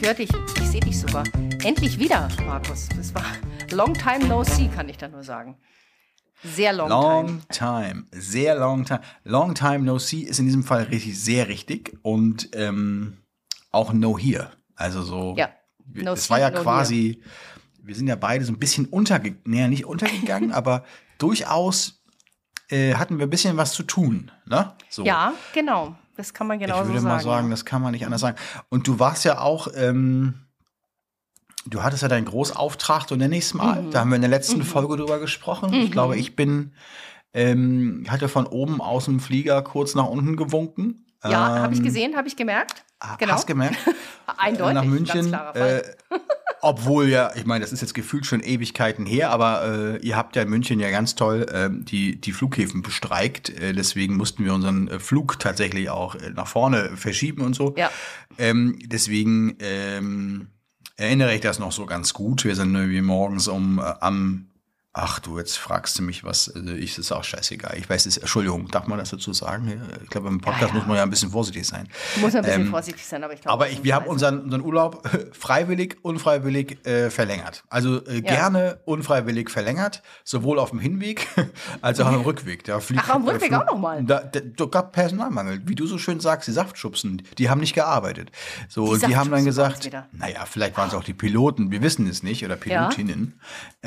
höre dich, ich sehe dich sogar. Endlich wieder, Markus. Das war long time no see, kann ich da nur sagen. Sehr long time. Sehr long time. Long time no see ist in diesem Fall richtig, sehr richtig. Und auch no here. Also so, ja, no es see, war ja no quasi, wir sind ja beide so ein bisschen nicht untergegangen, aber durchaus hatten wir ein bisschen was zu tun. Ne? So. Ja, genau. Das kann man genauso sagen. Ich würde mal sagen, das kann man nicht anders sagen. Und du warst ja auch, du hattest ja deinen Großauftrag, so nenne ich es mal. Da haben wir in der letzten Folge drüber gesprochen. Ich glaube, ich hatte von oben aus dem Flieger kurz nach unten gewunken. Ja, habe ich gesehen, habe ich gemerkt. Genau. Hast gemerkt? Eindeutig, nach München. ganz klarer Fall. Obwohl ja, ich meine, das ist jetzt gefühlt schon Ewigkeiten her, aber ihr habt ja in München ja ganz toll die Flughäfen bestreikt. Deswegen mussten wir unseren Flug tatsächlich auch nach vorne verschieben und so. Ja. Deswegen erinnere ich das noch so ganz gut. Wir sind irgendwie morgens Ach du, jetzt fragst du mich was. Das ist auch scheißegal. Ich weiß es. Entschuldigung, darf man das dazu sagen? Ich glaube, im Podcast muss man ja ein bisschen vorsichtig sein. Muss ein bisschen vorsichtig sein, aber ich glaube. Aber wir haben unseren Urlaub freiwillig, unfreiwillig verlängert. Also gerne unfreiwillig verlängert, sowohl auf dem Hinweg als auch am Rückweg. Auf dem Rückweg auch nochmal? Da gab Personalmangel. Wie du so schön sagst, die Saftschubsen, die haben nicht gearbeitet. So, die haben dann gesagt, naja, vielleicht waren es auch die Piloten, wir wissen es nicht, oder Pilotinnen,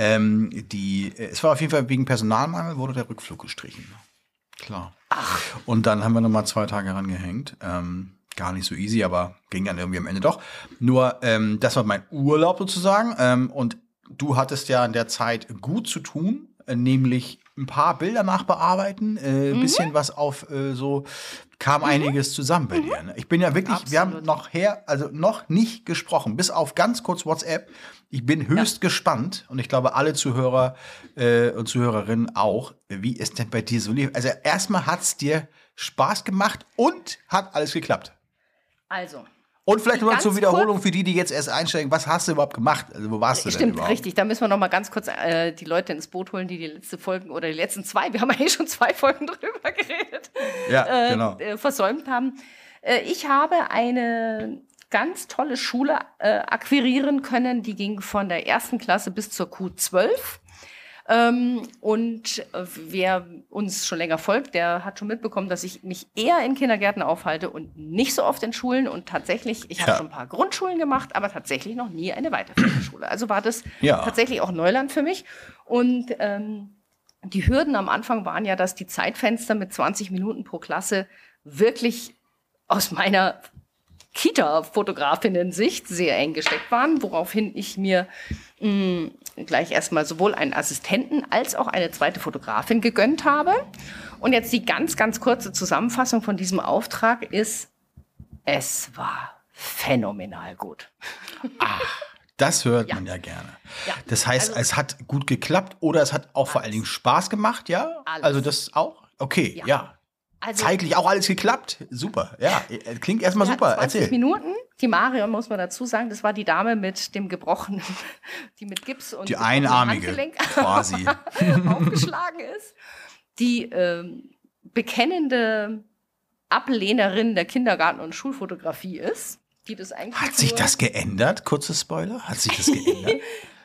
es war auf jeden Fall wegen Personalmangel, wurde der Rückflug gestrichen. Klar. Ach. Und dann haben wir nochmal 2 Tage rangehängt. Gar nicht so easy, aber ging dann irgendwie am Ende doch. Nur, das war mein Urlaub sozusagen. Und du hattest ja in der Zeit gut zu tun, nämlich ein paar Bilder nachbearbeiten, bisschen was kam einiges zusammen bei dir. Ne? Ich bin ja wirklich, Absolut. wir haben noch nicht gesprochen, bis auf ganz kurz WhatsApp. Ich bin höchst gespannt und ich glaube, alle Zuhörer und Zuhörerinnen auch, wie es denn bei dir so lief. Also erstmal hat es dir Spaß gemacht und hat alles geklappt. Also. Und vielleicht noch zur Wiederholung für die jetzt erst einsteigen. Was hast du überhaupt gemacht? Also wo warst du denn überhaupt? Stimmt, richtig. Da müssen wir noch mal ganz kurz die Leute ins Boot holen, die letzte Folgen oder die letzten 2, wir haben ja schon 2 Folgen drüber geredet, genau. versäumt haben. Ich habe eine ganz tolle Schule akquirieren können. Die ging von der 1. Klasse bis zur Q12. Und wer uns schon länger folgt, der hat schon mitbekommen, dass ich mich eher in Kindergärten aufhalte und nicht so oft in Schulen. Und tatsächlich, ich habe schon ein paar Grundschulen gemacht, aber tatsächlich noch nie eine weiterführende Schule. Also war das tatsächlich auch Neuland für mich. Und die Hürden am Anfang waren ja, dass die Zeitfenster mit 20 Minuten pro Klasse wirklich aus meiner Kita-Fotografinnen-Sicht sehr eng gesteckt waren, woraufhin ich mir gleich erstmal sowohl einen Assistenten als auch eine zweite Fotografin gegönnt habe. Und jetzt die ganz, ganz kurze Zusammenfassung von diesem Auftrag ist, es war phänomenal gut. Das hört man ja gerne. Ja. Das heißt, es hat gut geklappt oder es hat auch vor allen Dingen Spaß gemacht, ja? Alles. Also das auch? Okay, ja. Also, zeitlich auch alles geklappt? Super, ja. Klingt erstmal super. 20 Erzähl. Minuten. Die Marion, muss man dazu sagen, das war die Dame mit dem gebrochenen, die mit Gips und die einarmige Handgelenk quasi aufgeschlagen ist. Die bekennende Ablehnerin der Kindergarten- und Schulfotografie ist. Die das eigentlich hat sich das geändert? Kurzer Spoiler. Hat sich das geändert?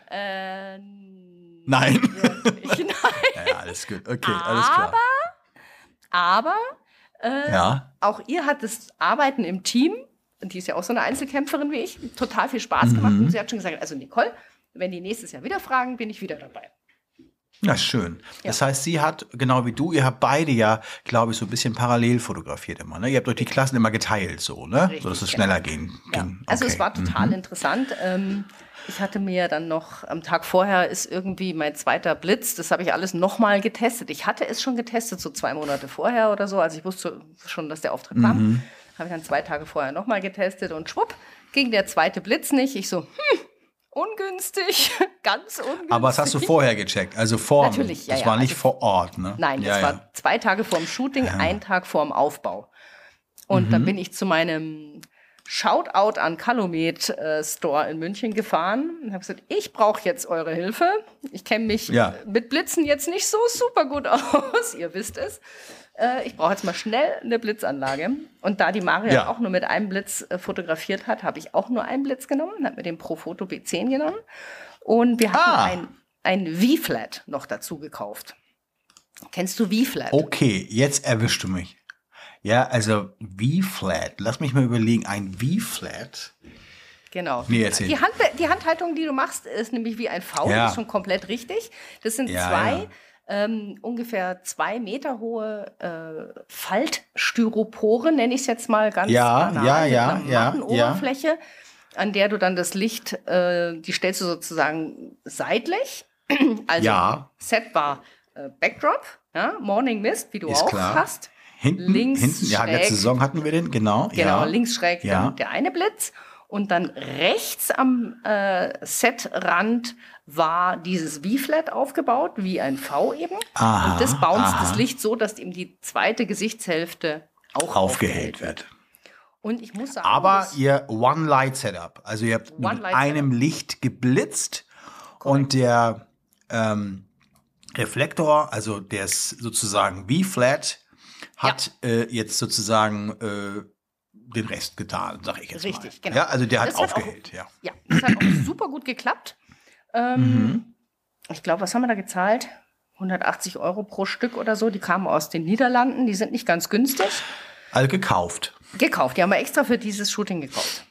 Nein. Nein. Ja, alles gut. Okay, alles klar. Aber auch ihr hat das Arbeiten im Team, die ist ja auch so eine Einzelkämpferin wie ich, total viel Spaß gemacht. Und sie hat schon gesagt, also Nicole, wenn die nächstes Jahr wieder fragen, bin ich wieder dabei. Ja, schön. Ja. Das heißt, sie hat, genau wie du, ihr habt beide ja, glaube ich, so ein bisschen parallel fotografiert immer. Ne? Ihr habt euch die Klassen immer geteilt, so, ne? Richtig, so dass es schneller ging. Ja. Okay. Also es war total interessant. Ich hatte mir dann noch, am Tag vorher ist irgendwie mein zweiter Blitz, das habe ich alles nochmal getestet. Ich hatte es schon getestet, so 2 Monate vorher oder so, also ich wusste schon, dass der Auftritt kam. Habe ich dann 2 Tage vorher nochmal getestet und schwupp, ging der zweite Blitz nicht. Ich so, ungünstig, ganz ungünstig. Aber das hast du vorher gecheckt, also vor. Natürlich, das war nicht vor Ort, ne? Nein, das war 2 Tage vor dem Shooting, 1 Tag vor dem Aufbau. Und dann bin ich zu meinem Shoutout an Calumet Store in München gefahren und habe gesagt, ich brauche jetzt eure Hilfe. Ich kenne mich mit Blitzen jetzt nicht so super gut aus, ihr wisst es. ich brauche jetzt mal schnell eine Blitzanlage. Und da die Marion auch nur mit einem Blitz fotografiert hat, habe ich auch nur einen Blitz genommen, habe mir den Profoto B10 genommen. Und wir hatten ein V-Flat noch dazu gekauft. Kennst du V-Flat? Okay, jetzt erwischst du mich. Ja, also V-Flat. Lass mich mal überlegen. Ein V-Flat. Genau. Nee, erzähl. Die Handhaltung, die du machst, ist nämlich wie ein V. Das ist schon komplett richtig. Das sind zwei ungefähr 2 Meter hohe Faltstyropore, nenne ich es jetzt mal ganz banal, mit einer matten Oberfläche, an der du dann das Licht, die stellst du sozusagen seitlich. Also Set war Backdrop, Morning Mist, wie du ist auch klar. Hast. Hinten, ja, letzte Saison hatten wir den, genau. Genau, links schräg der eine Blitz. Und dann rechts am Setrand war dieses V-Flat aufgebaut, wie ein V eben. Aha, und das bounced das Licht so, dass eben die zweite Gesichtshälfte auch aufgehellt wird. Und ich muss sagen, aber ihr One-Light-Setup, also ihr habt mit einem Licht geblitzt. Correct. Und der Reflektor, also der ist sozusagen V-Flat, hat jetzt sozusagen den Rest getan, sag ich jetzt mal. Richtig, genau. Ja, also der hat aufgehellt, Ja, das hat auch super gut geklappt. Ich glaube, was haben wir da gezahlt? 180 € pro Stück oder so. Die kamen aus den Niederlanden, die sind nicht ganz günstig. Also gekauft. Gekauft, die haben wir extra für dieses Shooting gekauft.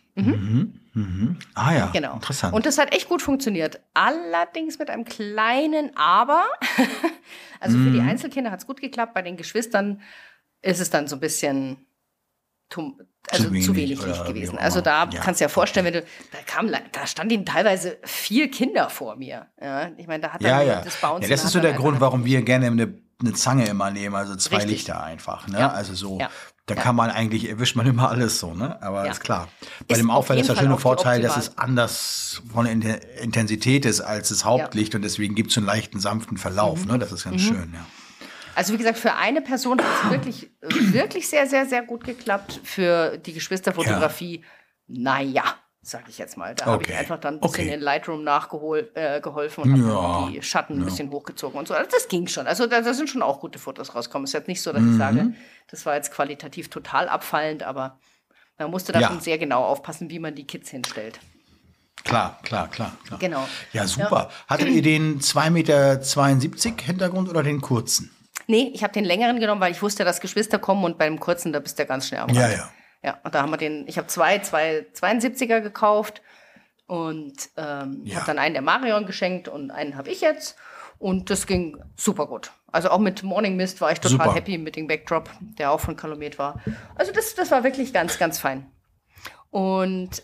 Ah ja, genau. Interessant. Und das hat echt gut funktioniert. Allerdings mit einem kleinen Aber. Also für die Einzelkinder hat es gut geklappt, bei den Geschwistern ist es dann so ein bisschen zu wenig Licht gewesen. Also da kannst du dir vorstellen, wenn du, da standen teilweise 4 Kinder vor mir. Ja, ich meine, da hat das Bouncen. Ja, das ist so der Grund, warum wir gerne eine Zange immer nehmen, also 2 Lichter einfach. Ne? Ja. Also so, da kann man eigentlich, erwischt man immer alles so, ne? Aber ist klar. Bei dem Auffall ist der schöne Vorteil, dass es anders von der Intensität ist als das Hauptlicht und deswegen gibt es so einen leichten, sanften Verlauf. Ne? Das ist ganz schön, ja. Also wie gesagt, für eine Person hat es wirklich, wirklich sehr, sehr, sehr gut geklappt. Für die Geschwisterfotografie, sage ich jetzt mal. Da habe ich einfach dann ein bisschen in Lightroom nachgeholfen und habe die Schatten ein bisschen hochgezogen und so. Also das ging schon. Also da sind schon auch gute Fotos rausgekommen. Es ist jetzt nicht so, dass ich sage, das war jetzt qualitativ total abfallend, aber man musste da schon sehr genau aufpassen, wie man die Kids hinstellt. Klar. Genau. Ja, super. Hattet ihr den 2,72 Meter Hintergrund oder den kurzen? Nee, ich habe den längeren genommen, weil ich wusste, dass Geschwister kommen und beim kurzen, da bist du ganz schnell am Rand. Ja, und da haben wir ich habe zwei 72er gekauft und habe dann einen der Marion geschenkt und einen habe ich jetzt. Und das ging super gut. Also auch mit Morning Mist war ich total happy mit dem Backdrop, der auch von Calumet war. Also das war wirklich ganz, ganz fein. Und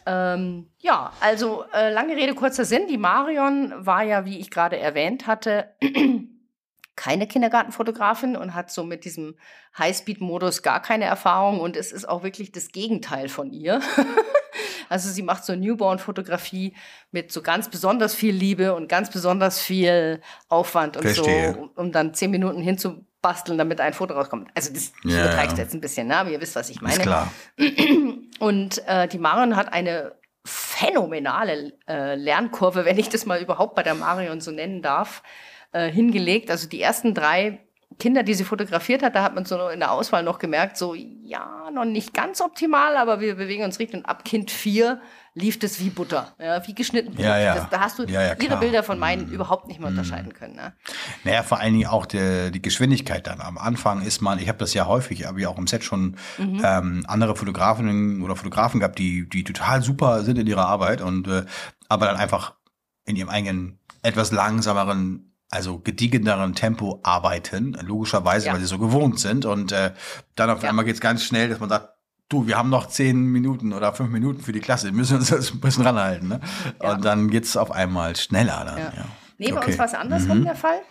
also lange Rede, kurzer Sinn. Die Marion war ja, wie ich gerade erwähnt hatte, keine Kindergartenfotografin und hat so mit diesem Highspeed-Modus gar keine Erfahrung und es ist auch wirklich das Gegenteil von ihr. Also sie macht so Newborn-Fotografie mit so ganz besonders viel Liebe und ganz besonders viel Aufwand und so, um dann 10 Minuten hinzubasteln, damit ein Foto rauskommt. Also ich übertreibe es jetzt ein bisschen, aber ihr wisst, was ich meine. Ist klar. Und die Marion hat eine phänomenale Lernkurve, wenn ich das mal überhaupt bei der Marion so nennen darf, hingelegt. Also die ersten 3 Kinder, die sie fotografiert hat, da hat man so in der Auswahl noch gemerkt, so noch nicht ganz optimal, aber wir bewegen uns richtig. Und ab Kind 4 lief das wie Butter, wie geschnitten. Da hast du ihre Bilder von meinen überhaupt nicht mehr unterscheiden können. Ne? Naja, vor allen Dingen auch die Geschwindigkeit dann. Am Anfang ist ich habe das ja häufig, aber ja auch im Set schon andere Fotografinnen oder Fotografen gehabt, die total super sind in ihrer Arbeit und aber dann einfach in ihrem eigenen etwas langsameren, also gediegeneren Tempo arbeiten, logischerweise, weil sie so gewohnt sind. Und dann auf einmal geht's ganz schnell, dass man sagt, du, wir haben noch 10 Minuten oder 5 Minuten für die Klasse, wir müssen uns das ein bisschen ranhalten. Ne? Ja. Und dann geht's auf einmal schneller. Dann, Nee, bei uns war es andersrum der Fall.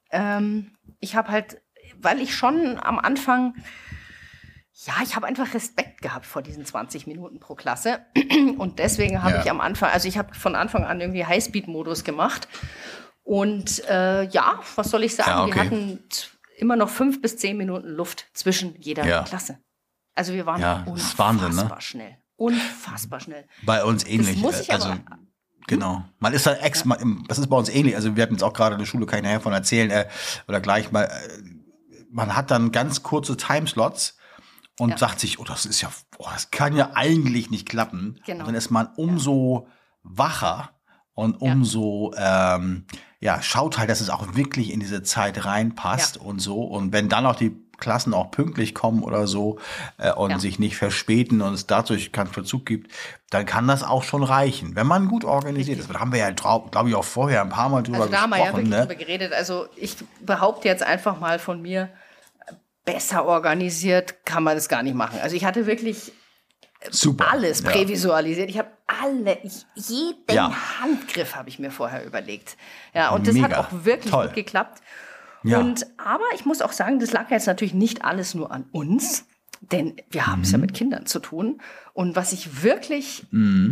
Ich habe halt, weil ich schon am Anfang, ich habe einfach Respekt gehabt vor diesen 20 Minuten pro Klasse. Und deswegen habe ich am Anfang, also ich habe von Anfang an irgendwie Highspeed-Modus gemacht. Und was soll ich sagen? Wir hatten immer noch 5 bis 10 Minuten Luft zwischen jeder Klasse. Also wir waren unfassbar schnell. Unfassbar schnell. Bei uns ähnlich. Das muss ich genau. Man ist halt das ist bei uns ähnlich. Also wir hatten jetzt auch gerade eine Schule, kann ich nachher von erzählen, oder gleich mal, man hat dann ganz kurze Timeslots und sagt sich, das kann ja eigentlich nicht klappen. Genau. Und dann ist man umso wacher und umso, schaut halt, dass es auch wirklich in diese Zeit reinpasst und so. Und wenn dann auch die Klassen auch pünktlich kommen oder so und sich nicht verspäten und es dadurch keinen Verzug gibt, dann kann das auch schon reichen, wenn man gut organisiert ist. Da haben wir ja, glaube ich, auch vorher ein paar Mal drüber gesprochen. Da haben wir ja wirklich drüber geredet. Also ich behaupte jetzt einfach mal von mir, besser organisiert kann man das gar nicht machen. Also ich hatte wirklich alles prävisualisiert. Ich habe jeden Handgriff habe ich mir vorher überlegt. Ja, und das hat auch wirklich gut geklappt. Ja. Aber ich muss auch sagen, das lag jetzt natürlich nicht alles nur an uns, denn wir haben es ja mit Kindern zu tun. Und was ich wirklich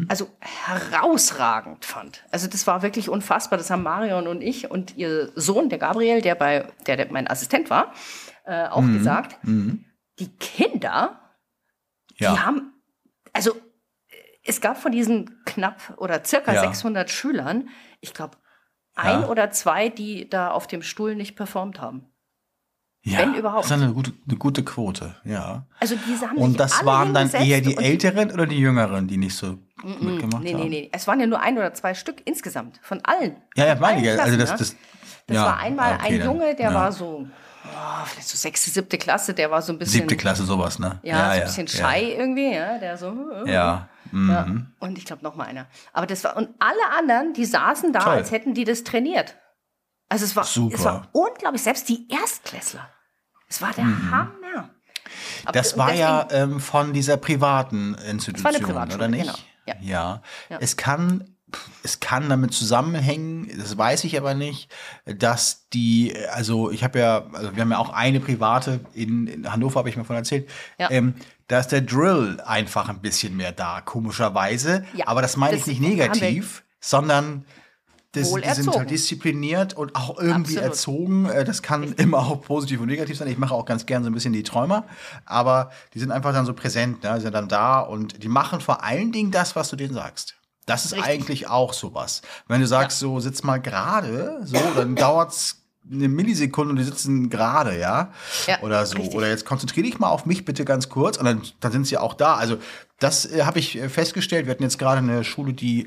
herausragend fand, also das war wirklich unfassbar, das haben Marion und ich und ihr Sohn, der Gabriel, der mein Assistent war, auch gesagt, die Kinder, die haben, also es gab von diesen knapp oder circa 600 Schülern, ich glaube, ein oder zwei, die da auf dem Stuhl nicht performt haben. Ja, wenn überhaupt. Das ist eine gute Quote, ja. Also diese haben und das waren dann eher die Älteren oder die Jüngeren, die nicht so mitgemacht haben? Nee. Es waren ja nur 1 oder 2 Stück insgesamt, von allen. Ja, meine ich. Also das war einmal ein Junge, der war so, vielleicht so 6., 7. Klasse, der war so ein bisschen... 7. Klasse, sowas, ne? Ja, so ein bisschen shy irgendwie, der so... Ja. Ja. Und ich glaube, noch mal einer. Aber das war, und alle anderen, die saßen da, als hätten die das trainiert. Also es war unglaublich, selbst die Erstklässler. Es war der Hammer. Aber das war deswegen, von dieser privaten Institution, das war eine oder nicht? Genau. Ja. Es kann damit zusammenhängen, das weiß ich aber nicht, dass wir haben ja auch eine private, in Hannover habe ich mir von erzählt, da ist der Drill einfach ein bisschen mehr da, komischerweise. Ja, aber das meine ich nicht negativ, sondern die sind halt diszipliniert und auch irgendwie erzogen. Das kann immer auch positiv und negativ sein. Ich mache auch ganz gern so ein bisschen die Träumer, aber die sind einfach dann so präsent, ne? Die sind dann da und die machen vor allen Dingen das, was du denen sagst. Das ist eigentlich auch sowas. Wenn du sagst, so sitz mal gerade, so, dann dauert's eine Millisekunde und die sitzen gerade, oder so. Richtig. Oder jetzt konzentriere dich mal auf mich bitte ganz kurz und dann sind sie auch da. Also das habe ich festgestellt. Wir hatten jetzt gerade eine Schule, die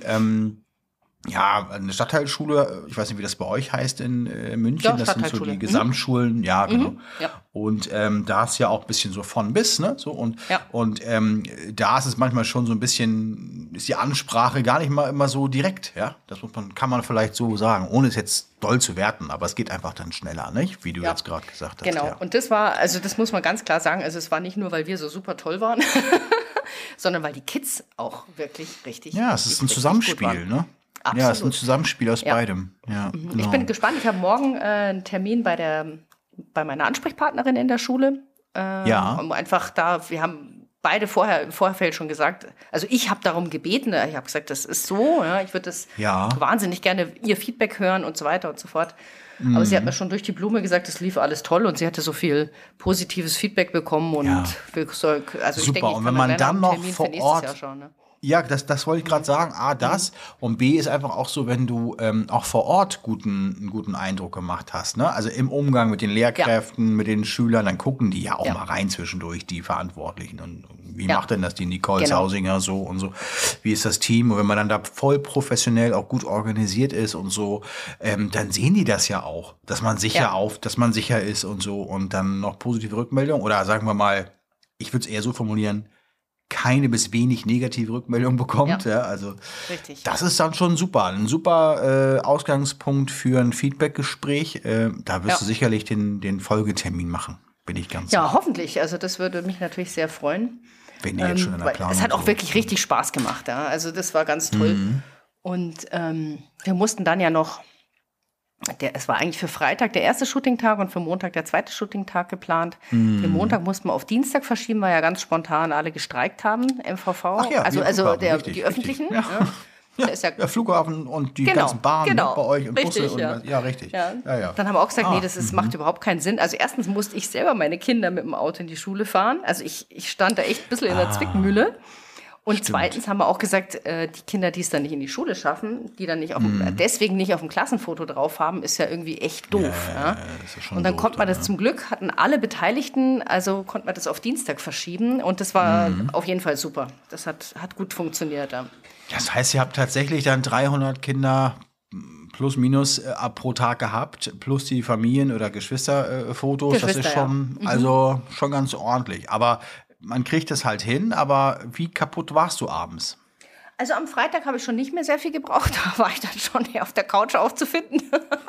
eine Stadtteilschule, ich weiß nicht, wie das bei euch heißt in München, ja, das sind so die Gesamtschulen, genau. Ja. Und da ist ja auch ein bisschen so von bis, ne? So und da ist es manchmal schon so ein bisschen, ist die Ansprache gar nicht mal immer so direkt, ja. Das kann man vielleicht so sagen, ohne es jetzt doll zu werten, aber es geht einfach dann schneller, nicht? Wie du jetzt gerade gesagt hast. Genau. Ja. Und das muss man ganz klar sagen, also es war nicht nur, weil wir so super toll waren, sondern weil die Kids auch wirklich richtig. Ja, es ist ein Zusammenspiel, ne? Absolut. Ja, es ist ein Zusammenspiel aus beidem. Ja, genau. Ich bin gespannt. Ich habe morgen einen Termin bei meiner Ansprechpartnerin in der Schule. Um einfach wir haben beide im Vorfeld schon gesagt, also ich habe darum gebeten, ich habe gesagt, das ist so, ich würde das wahnsinnig gerne ihr Feedback hören und so weiter und so fort. Aber sie hat mir schon durch die Blume gesagt, es lief alles toll und sie hatte so viel positives Feedback bekommen und super. Ich denke, und wenn man dann noch vor Ort Ja, das wollte ich gerade sagen. A, das. Und B ist einfach auch so, wenn du auch vor Ort einen guten Eindruck gemacht hast. Ne? Also im Umgang mit den Lehrkräften, mit den Schülern, dann gucken die ja auch mal rein zwischendurch, die Verantwortlichen. Und wie macht denn das die Nicole Sausinger so und so? Wie ist das Team? Und wenn man dann da voll professionell auch gut organisiert ist und so, dann sehen die das ja auch, dass man sicher ist und so. Und dann noch positive Rückmeldung. Oder sagen wir mal, ich würde es eher so formulieren, keine bis wenig negative Rückmeldung bekommt. Also richtig. Das ist dann schon super. Ein super Ausgangspunkt für ein Feedback-Gespräch. Da wirst du sicherlich den Folgetermin machen, bin ich ganz sicher. Ja, hoffentlich. Also das würde mich natürlich sehr freuen. Wenn die jetzt schon in der Planung es hat auch wirklich richtig Spaß gemacht. Ja? Also das war ganz toll. Und wir mussten dann ja noch, es war eigentlich für Freitag der erste Shooting-Tag und für Montag der zweite Shooting-Tag geplant. Den Montag mussten wir auf Dienstag verschieben, weil ja ganz spontan alle gestreikt haben, MVV. Ach ja, die öffentlichen. Ja. Der Flughafen und die ganzen Bahnen bei euch und richtig, Busse. Richtig. Ja. Dann haben wir auch gesagt, das macht überhaupt keinen Sinn. Also erstens musste ich selber meine Kinder mit dem Auto in die Schule fahren. Also ich stand da echt ein bisschen in der Zwickmühle. Und Stimmt. zweitens haben wir auch gesagt, die Kinder, die es dann nicht in die Schule schaffen, die dann nicht deswegen nicht auf dem Klassenfoto drauf haben, ist ja irgendwie echt doof. Ja. Das ist schon Und dann doof konnte man das zum Glück, hatten alle Beteiligten, also konnte man das auf Dienstag verschieben. Und das war auf jeden Fall super. Das hat gut funktioniert. Ja. Das heißt, ihr habt tatsächlich dann 300 Kinder plus minus pro Tag gehabt, plus die Familien- oder Geschwisterfotos. Das ist schon, also schon ganz ordentlich. Aber man kriegt es halt hin, aber wie kaputt warst du abends? Also am Freitag habe ich schon nicht mehr sehr viel gebraucht. Da war ich dann schon eher auf der Couch aufzufinden.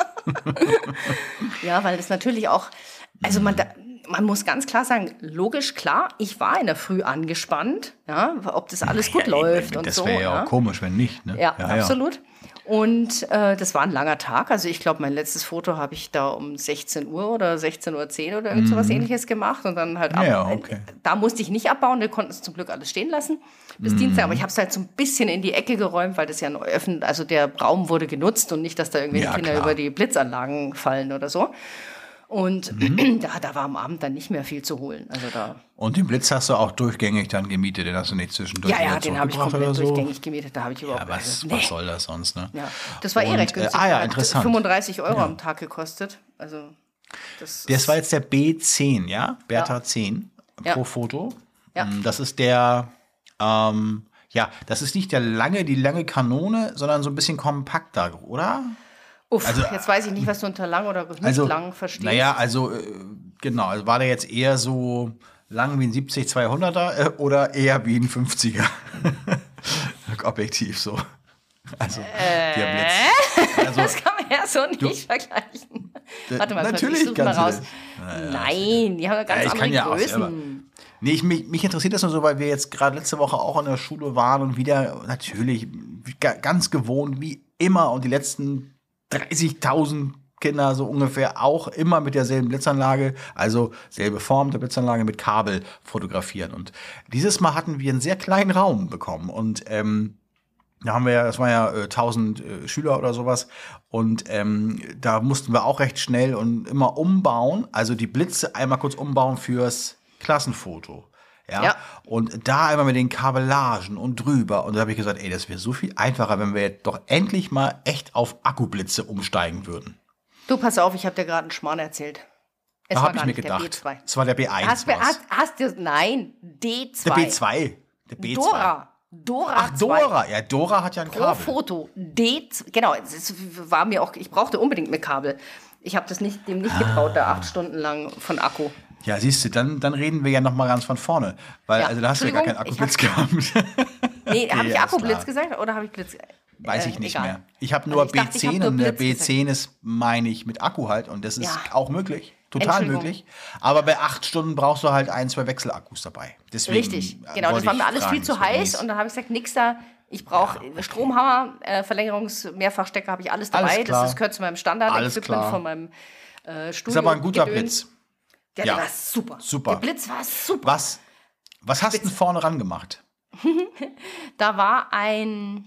Ja, weil das natürlich auch, also man muss ganz klar sagen, logisch, klar, ich war in der Früh angespannt, ja, ob das alles gut läuft und das so. Das wäre ja auch komisch, wenn nicht. Ne? Ja, absolut. Und das war ein langer Tag. Also ich glaube, mein letztes Foto habe ich da um 16 Uhr oder 16:10 Uhr oder irgend sowas Ähnliches gemacht. Und dann halt da musste ich nicht abbauen, wir konnten es zum Glück alles stehen lassen bis Dienstag. Aber ich habe es halt so ein bisschen in die Ecke geräumt, weil das ja also der Raum wurde genutzt und nicht, dass da irgendwelche Kinder über die Blitzanlagen fallen oder so. Und da war am Abend dann nicht mehr viel zu holen. Also und den Blitz hast du auch durchgängig dann gemietet, den hast du nicht zwischendurch Ja, den habe ich komplett durchgängig gemietet. Da habe ich überhaupt was soll das sonst, ne? Ja, das war recht günstig. Interessant. 35 € am Tag gekostet. Also das war jetzt der B10, ja? Bertha 10 pro Foto. Ja. Das ist der, das ist nicht die lange Kanone, sondern so ein bisschen kompakter, oder? Also, jetzt weiß ich nicht, was du unter lang oder nicht lang verstehst. Naja, genau. Also war der jetzt eher so lang wie ein 70-200er oder eher wie ein 50er? Objektiv so. Also, der Blitz. Also, das kann man ja so nicht vergleichen. Warte mal, natürlich ich suche mal raus. Nein, die haben ja ganz andere Größen. Nee, mich interessiert das nur so, weil wir jetzt gerade letzte Woche auch in der Schule waren und wieder natürlich ganz gewohnt wie immer und die letzten 30.000 Kinder so ungefähr auch immer mit derselben Blitzanlage, also selbe Form der Blitzanlage mit Kabel fotografieren. Und dieses Mal hatten wir einen sehr kleinen Raum bekommen und da haben wir das waren ja 1000 Schüler oder sowas und da mussten wir auch recht schnell und immer umbauen, also die Blitze einmal kurz umbauen fürs Klassenfoto. Ja. Und da einmal mit den Kabellagen und drüber. Und da habe ich gesagt, das wäre so viel einfacher, wenn wir jetzt doch endlich mal echt auf Akkublitze umsteigen würden. Du, pass auf, ich habe dir gerade einen Schmarrn erzählt. Es war gar nicht der B2. Es war der B1. Nein, D2. Der B2. Der B2. Dora. Ach, Dora. Ja, Dora hat ja ein Kabel. Pro Foto. Genau, es war mir auch, ich brauchte unbedingt mit Kabel. Ich habe dem nicht getraut, da 8 Stunden lang von Akku. Ja, siehst du, dann reden wir ja noch mal ganz von vorne. Weil, also da hast du ja gar keinen Akkublitz gehabt. Nee, habe ich Akkublitz gesagt oder habe ich Blitz? Weiß ich nicht mehr. Ich habe nur B10 und der B10 ist, meine ich, mit Akku halt. Und das ist auch möglich. Total möglich. Aber bei 8 Stunden brauchst du halt 1, 2 Wechselakkus dabei. Deswegen richtig, genau. Das war mir alles viel zu heiß. Und dann habe ich gesagt, nix da. Ich brauche Stromhammer, Verlängerungs-Mehrfachstecker habe ich alles dabei. Das gehört zu meinem Standard-Equipment von meinem Studio. Ist aber ein guter Blitz. Der war super. Der Blitz war super. Was hast du vorne ran gemacht? Da war eine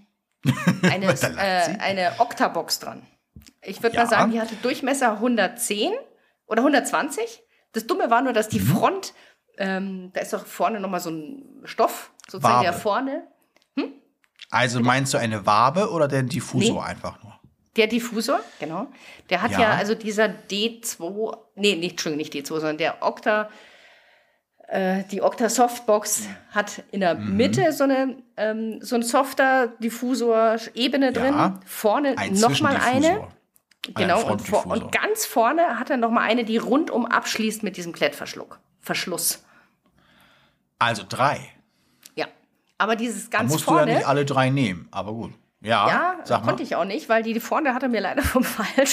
Octabox dran. Ich würde mal sagen, die hatte Durchmesser 110 oder 120. Das Dumme war nur, dass die Front, da ist doch vorne nochmal so ein Stoff, sozusagen der vorne. Also meinst du eine Wabe oder der Diffusor einfach nur? Der Diffusor, genau. Der hat also dieser D2, Entschuldigung, nicht D2, sondern der die Octa Softbox hat in der Mitte so ein softer Diffusor-Ebene drin. Vorne nochmal eine. Genau, und ganz vorne hat er nochmal eine, die rundum abschließt mit diesem Klettverschluss. Also 3. Ja, aber dieses ganz musst vorne. Musst du ja nicht alle 3 nehmen, aber gut. Ja, konnte ich auch nicht, weil die vorne hat er mir leider von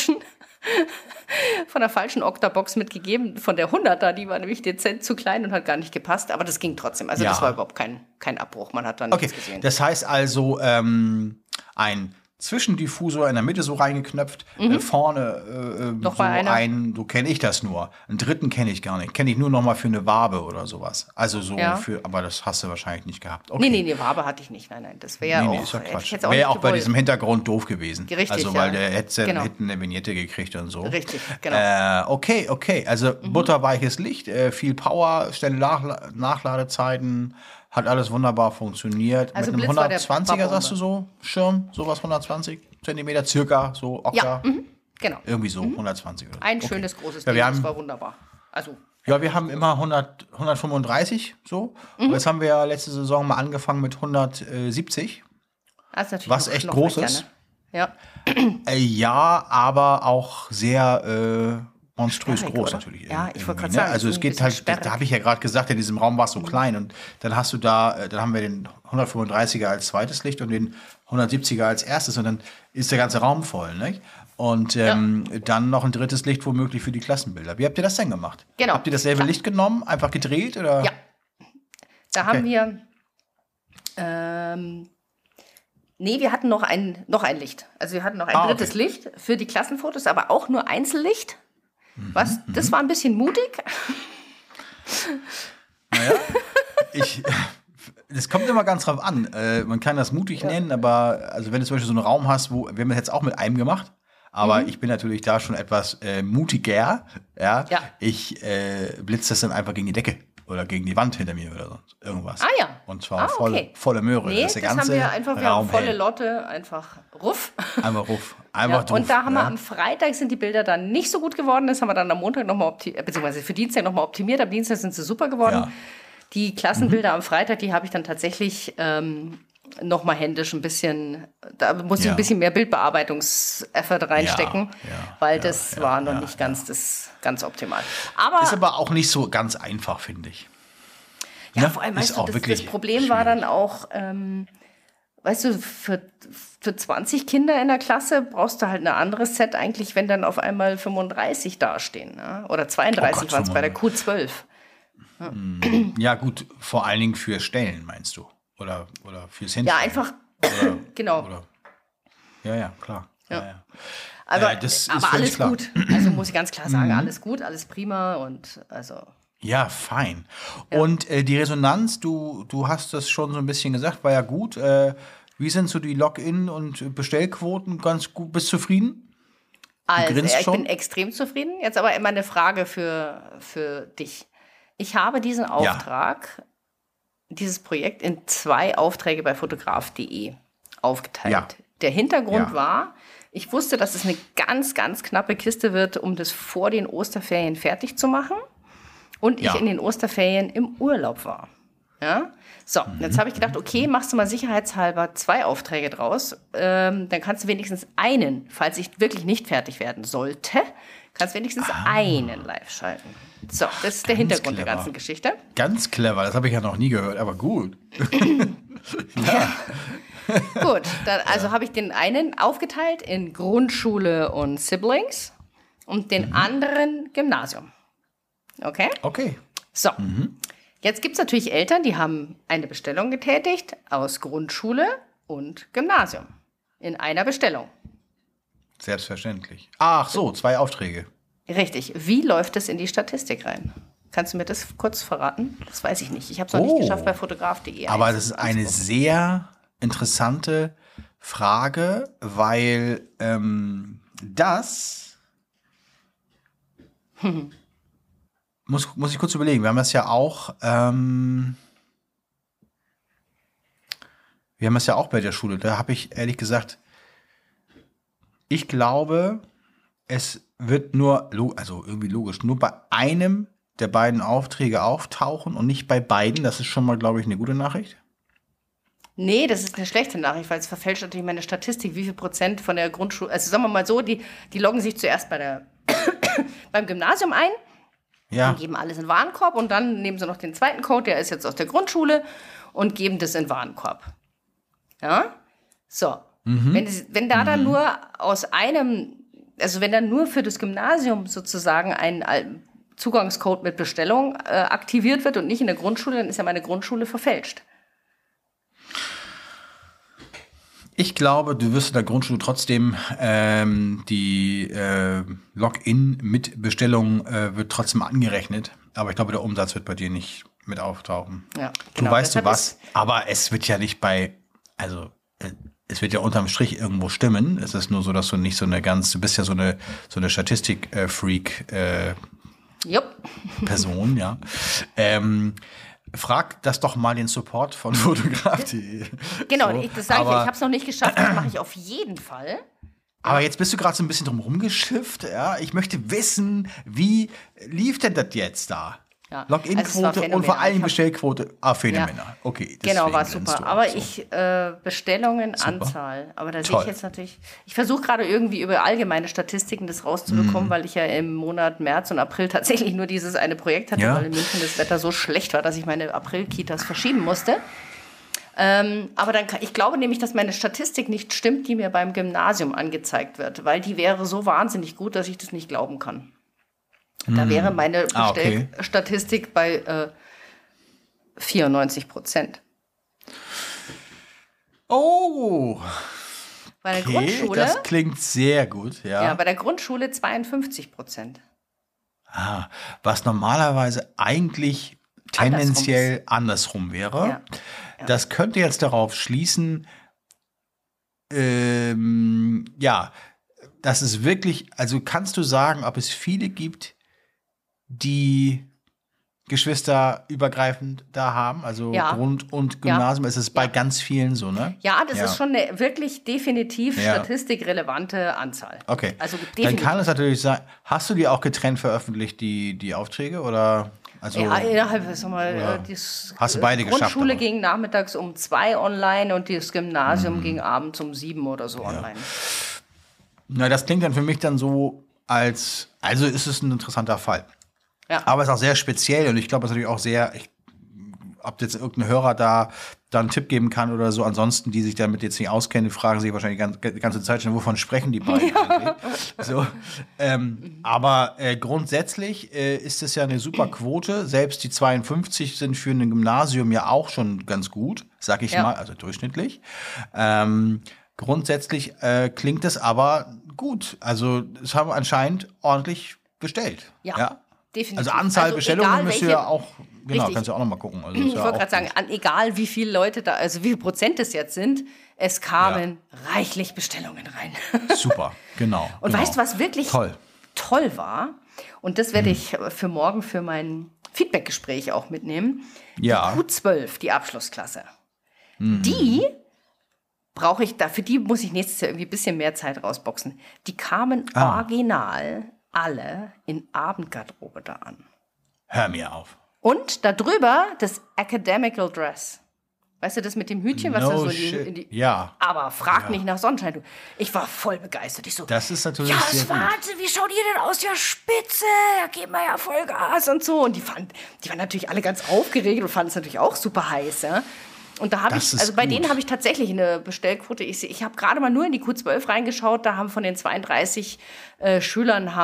der falschen Octabox mitgegeben. Von der 100er, die war nämlich dezent zu klein und hat gar nicht gepasst. Aber das ging trotzdem. Also das war überhaupt kein Abbruch. Man hat da nichts gesehen. Das heißt also, ein Zwischendiffusor in der Mitte so reingeknöpft, vorne noch so so kenne ich das nur. Einen dritten kenne ich gar nicht. Kenne ich nur noch mal für eine Wabe oder sowas. Also so aber das hast du wahrscheinlich nicht gehabt. Okay. Nee, Wabe hatte ich nicht. Nein, das wäre auch, ist ja Quatsch. Wäre auch bei diesem Hintergrund doof gewesen. Richtig, also weil der hätte hinten eine Vignette gekriegt und so. Richtig, genau. Okay. Also butterweiches Licht, viel Power, schnelle Nachladezeiten. Hat alles wunderbar funktioniert. Also mit einem Blitz war der 120er, Babombe. sagst du so? Schirm, sowas 120 Zentimeter, circa, so Okta. Genau. Irgendwie so, 120 oder so. Ein schönes, großes Ja, Ding, wir das haben- war wunderbar. Also, Ja, wir haben immer 135 so. Und jetzt haben wir ja letzte Saison mal angefangen mit 170. das ist natürlich Was echt groß frecher, ist. Ne? Ja. Ja, aber auch sehr monströs Sperrig, groß oder? natürlich. Ja, ich wollte irgendwie, gerade sagen, Also das es ist ein geht bisschen halt, sperrig. da habe ich ja gerade gesagt, in diesem Raum war es so klein und dann hast du dann haben wir den 135er als zweites Licht und den 170er als erstes und dann ist der ganze Raum voll, nicht? Und dann noch ein drittes Licht womöglich für die Klassenbilder. Wie habt ihr das denn gemacht? Genau. Habt ihr dasselbe Licht genommen, einfach gedreht oder? Ja. Da haben Okay. wir, nee, wir hatten noch ein Licht. Also wir hatten noch ein Ah, drittes okay. Licht für die Klassenfotos, aber auch nur Einzellicht. Das war ein bisschen mutig. Naja, das kommt immer ganz drauf an. Man kann das mutig nennen, aber also wenn du zum Beispiel so einen Raum hast, wir haben das jetzt auch mit einem gemacht, aber ich bin natürlich da schon etwas mutiger. Ja? Ja. Ich blitze das dann einfach gegen die Decke oder gegen die Wand hinter mir oder sonst irgendwas. Ah ja. Und zwar okay. volle Möhre. Nee, dass das der haben ganze wir einfach, wir Raum haben volle hell. Lotte, einfach ruff. Einfach ruf. Einfach Ja, drauf. und da haben wir ja. am Freitag sind die Bilder dann nicht so gut geworden. Das haben wir dann am Montag nochmal beziehungsweise für Dienstag nochmal optimiert. Am Dienstag sind sie super geworden. Ja. Die Klassenbilder am Freitag, die habe ich dann tatsächlich nochmal händisch ein bisschen, da musste ich Ja. ein bisschen mehr Bildbearbeitungseffort reinstecken, ja, weil das war noch nicht ganz optimal. Aber Ist aber auch nicht so ganz einfach, finde ich. ja, Ne? vor allem, Ist weißt du, auch das wirklich Problem war schwierig. dann auch, weißt du, für 20 Kinder in der Klasse brauchst du halt ein anderes Set eigentlich, wenn dann auf einmal 35 dastehen. Ne? Oder 32 Oh Gott, waren es bei der Q12. Ja, gut, vor allen Dingen für Stellen, meinst du? Oder fürs Hinstellen? Ja, einfach, genau. Oder, ja, klar. Ja. Aber, das ist aber völlig alles klar. gut. Also muss ich ganz klar sagen, alles gut, alles prima und also. Ja, fein. Und die Resonanz, du hast das schon so ein bisschen gesagt, war ja gut. Wie sind so die Login- und Bestellquoten? Ganz gut, bist du zufrieden? Also, grinst ich schon? bin extrem zufrieden. Jetzt aber immer eine Frage für dich. Ich habe diesen Auftrag, dieses Projekt in 2 Aufträge bei fotograf.de aufgeteilt. Ja. Der Hintergrund Ja. war, ich wusste, dass es eine ganz, ganz knappe Kiste wird, um das vor den Osterferien fertig zu machen. Und ich Ja. in den Osterferien im Urlaub war. Ja? So, jetzt habe ich gedacht, okay, machst du mal sicherheitshalber 2 Aufträge draus. Dann kannst du wenigstens einen, falls ich wirklich nicht fertig werden sollte, kannst wenigstens einen live schalten. So, das ist der Hintergrund der clever. ganzen Geschichte. Ganz clever, das habe ich ja noch nie gehört, aber gut. Gut, dann also habe ich den einen aufgeteilt in Grundschule und Siblings und den anderen Gymnasium. Okay? Okay. So, jetzt gibt es natürlich Eltern, die haben eine Bestellung getätigt aus Grundschule und Gymnasium in einer Bestellung. Selbstverständlich. Ach so, 2 Aufträge. Richtig. Wie läuft es in die Statistik rein? Kannst du mir das kurz verraten? Das weiß ich nicht. Ich habe es noch nicht geschafft, bei fotograf.de. Aber das ist eine sehr interessante Frage, weil das muss ich kurz überlegen. Wir haben das ja auch bei der Schule. Da habe ich ehrlich gesagt, ich glaube, es wird nur, also irgendwie logisch, nur bei einem der beiden Aufträge auftauchen und nicht bei beiden. Das ist schon mal, glaube ich, eine gute Nachricht. Nee, das ist eine schlechte Nachricht, weil es verfälscht natürlich meine Statistik, wie viel Prozent von der Grundschule, also sagen wir mal so, die loggen sich zuerst beim Gymnasium ein, Ja. geben alles in den Warenkorb und dann nehmen sie noch den zweiten Code, der ist jetzt aus der Grundschule und geben das in den Warenkorb. Ja? So. Wenn da dann nur aus einem, also wenn dann nur für das Gymnasium sozusagen ein Zugangscode mit Bestellung aktiviert wird und nicht in der Grundschule, dann ist ja meine Grundschule verfälscht. Ich glaube, du wirst in der Grundschule trotzdem die Login mit Bestellung wird trotzdem angerechnet. Aber ich glaube, der Umsatz wird bei dir nicht mit auftauchen. Ja, Du genau. weißt du Deshalb was, aber es wird ja nicht es wird ja unterm Strich irgendwo stimmen. Es ist nur so, dass du nicht du bist ja so eine Statistik-Freak Jupp. Person, ja. frag das doch mal den Support von Fotograf.de. Genau, so, das sage ich, ich habe es noch nicht geschafft, das mache ich auf jeden Fall. Aber jetzt bist du gerade so ein bisschen drum rumgeschifft. Ja? Ich möchte wissen, wie lief denn das jetzt da? Ja. Login-Quote und vor allem Bestellquote. Phänomenal. Okay, genau, war super. Aber Bestellungen, super. Anzahl. Aber da sehe ich jetzt natürlich, ich versuche gerade irgendwie über allgemeine Statistiken das rauszubekommen, weil ich ja im Monat März und April tatsächlich nur dieses eine Projekt hatte, weil in München das Wetter so schlecht war, dass ich meine April-Kitas verschieben musste. Aber ich glaube nämlich, dass meine Statistik nicht stimmt, die mir beim Gymnasium angezeigt wird, weil die wäre so wahnsinnig gut, dass ich das nicht glauben kann. Da wäre meine Bestellstatistik bei 94%. Oh! Bei der Grundschule. Das klingt sehr gut, ja. Ja, bei der Grundschule 52%. Was normalerweise eigentlich tendenziell andersrum wäre. Ja. Das könnte jetzt darauf schließen, dass es wirklich, also kannst du sagen, ob es viele gibt, die geschwisterübergreifend da haben, also Grund- und Gymnasium, ist es bei ganz vielen so, ne? Ja, das ist schon eine wirklich definitiv statistikrelevante Anzahl. Okay, also dann kann es natürlich sein, hast du die auch getrennt veröffentlicht, die Aufträge, oder? Also, innerhalb, hast du beide geschafft? Die Grundschule ging nachmittags um 2 online und das Gymnasium ging abends um 7 oder so online. Na, das klingt dann für mich dann so also ist es ein interessanter Fall. Ja. Aber es ist auch sehr speziell und ich glaube, es ist natürlich auch sehr, ob jetzt irgendein Hörer da einen Tipp geben kann oder so. Ansonsten, die sich damit jetzt nicht auskennen, fragen sich wahrscheinlich die ganze Zeit schon, wovon sprechen die beiden eigentlich? So, aber grundsätzlich ist es ja eine super Quote. Selbst die 52 sind für ein Gymnasium ja auch schon ganz gut, sag ich mal, also durchschnittlich. Grundsätzlich klingt es aber gut. Also es haben anscheinend ordentlich bestellt. Ja. Definitiv. Also Anzahl Bestellungen müsst ihr ja auch, kannst du auch noch mal gucken. Also ich wollte gerade sagen, egal wie viele Leute da, also wie viel Prozent es jetzt sind, es kamen reichlich Bestellungen rein. Super, genau. Und weißt du, was wirklich toll war? Und das werde ich für morgen für mein Feedback-Gespräch auch mitnehmen. Ja. Die Q12, die Abschlussklasse. Die brauche ich, für die muss ich nächstes Jahr irgendwie ein bisschen mehr Zeit rausboxen. Die kamen original alle in Abendgarderobe da an. Hör mir auf. Und darüber das Academical Dress. Weißt du, das mit dem Hütchen, was da so in die Ja. Aber frag nicht nach Sonnenschein. Du. Ich war voll begeistert. Ich so, das ist natürlich sehr Wahnsinn, wie schaut ihr denn aus? Ja, spitze, da geben wir ja Vollgas und so. Und die waren natürlich alle ganz aufgeregt und fanden es natürlich auch super heiß, ja. Und da habe bei denen habe ich tatsächlich eine Bestellquote. Ich habe gerade mal nur in die Q12 reingeschaut, da haben von den 32 Schülern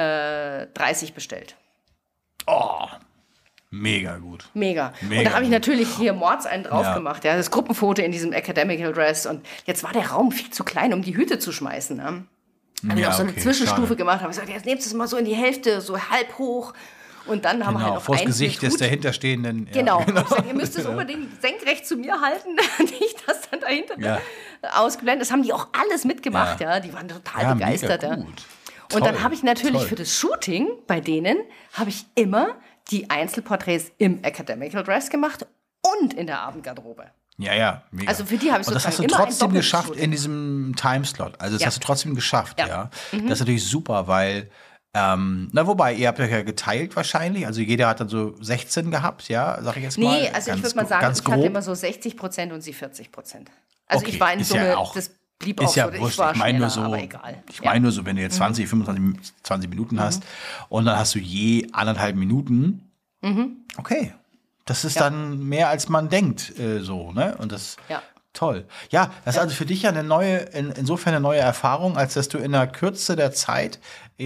30 bestellt. Oh, mega gut. Mega. Und da habe ich natürlich hier Mords einen drauf gemacht. Ja, das Gruppenfoto in diesem Academical Dress. Und jetzt war der Raum viel zu klein, um die Hüte zu schmeißen. Ne? Habe ich auch so eine Zwischenstufe gemacht. Habe gesagt, jetzt nehmt es mal so in die Hälfte, so halb hoch. Und dann haben wir halt noch vor das Gesicht des dahinterstehenden. Genau. Gesagt, ihr müsst es unbedingt senkrecht zu mir halten, nicht das dann dahinter ausgeblendet. Das haben die auch alles mitgemacht, ja. Die waren total begeistert. Ja. Und dann habe ich natürlich für das Shooting bei denen, habe ich immer die Einzelporträts im Academical Dress gemacht und in der Abendgarderobe. Ja, mega. Also für die habe ich sozusagen immer das hast du trotzdem geschafft in diesem Timeslot. Also das hast du trotzdem geschafft, ja. Das ist natürlich super, weil wobei, ihr habt euch ja geteilt wahrscheinlich. Also jeder hat dann so 16 gehabt, ja, sag ich jetzt mal. Nee, also ich würde mal sagen, ich hatte immer so 60% und sie 40%. Also ich war in Summe, das blieb auch ja so. Wurscht. Ich meine nur so, aber egal. Ich meine nur so, wenn du jetzt 20, 25, 20 Minuten hast und dann hast du je 1,5 Minuten, okay. Das ist dann mehr, als man denkt, so, ne? Und das toll. Ja, das ist also für dich ja insofern eine neue Erfahrung, als dass du in der Kürze der Zeit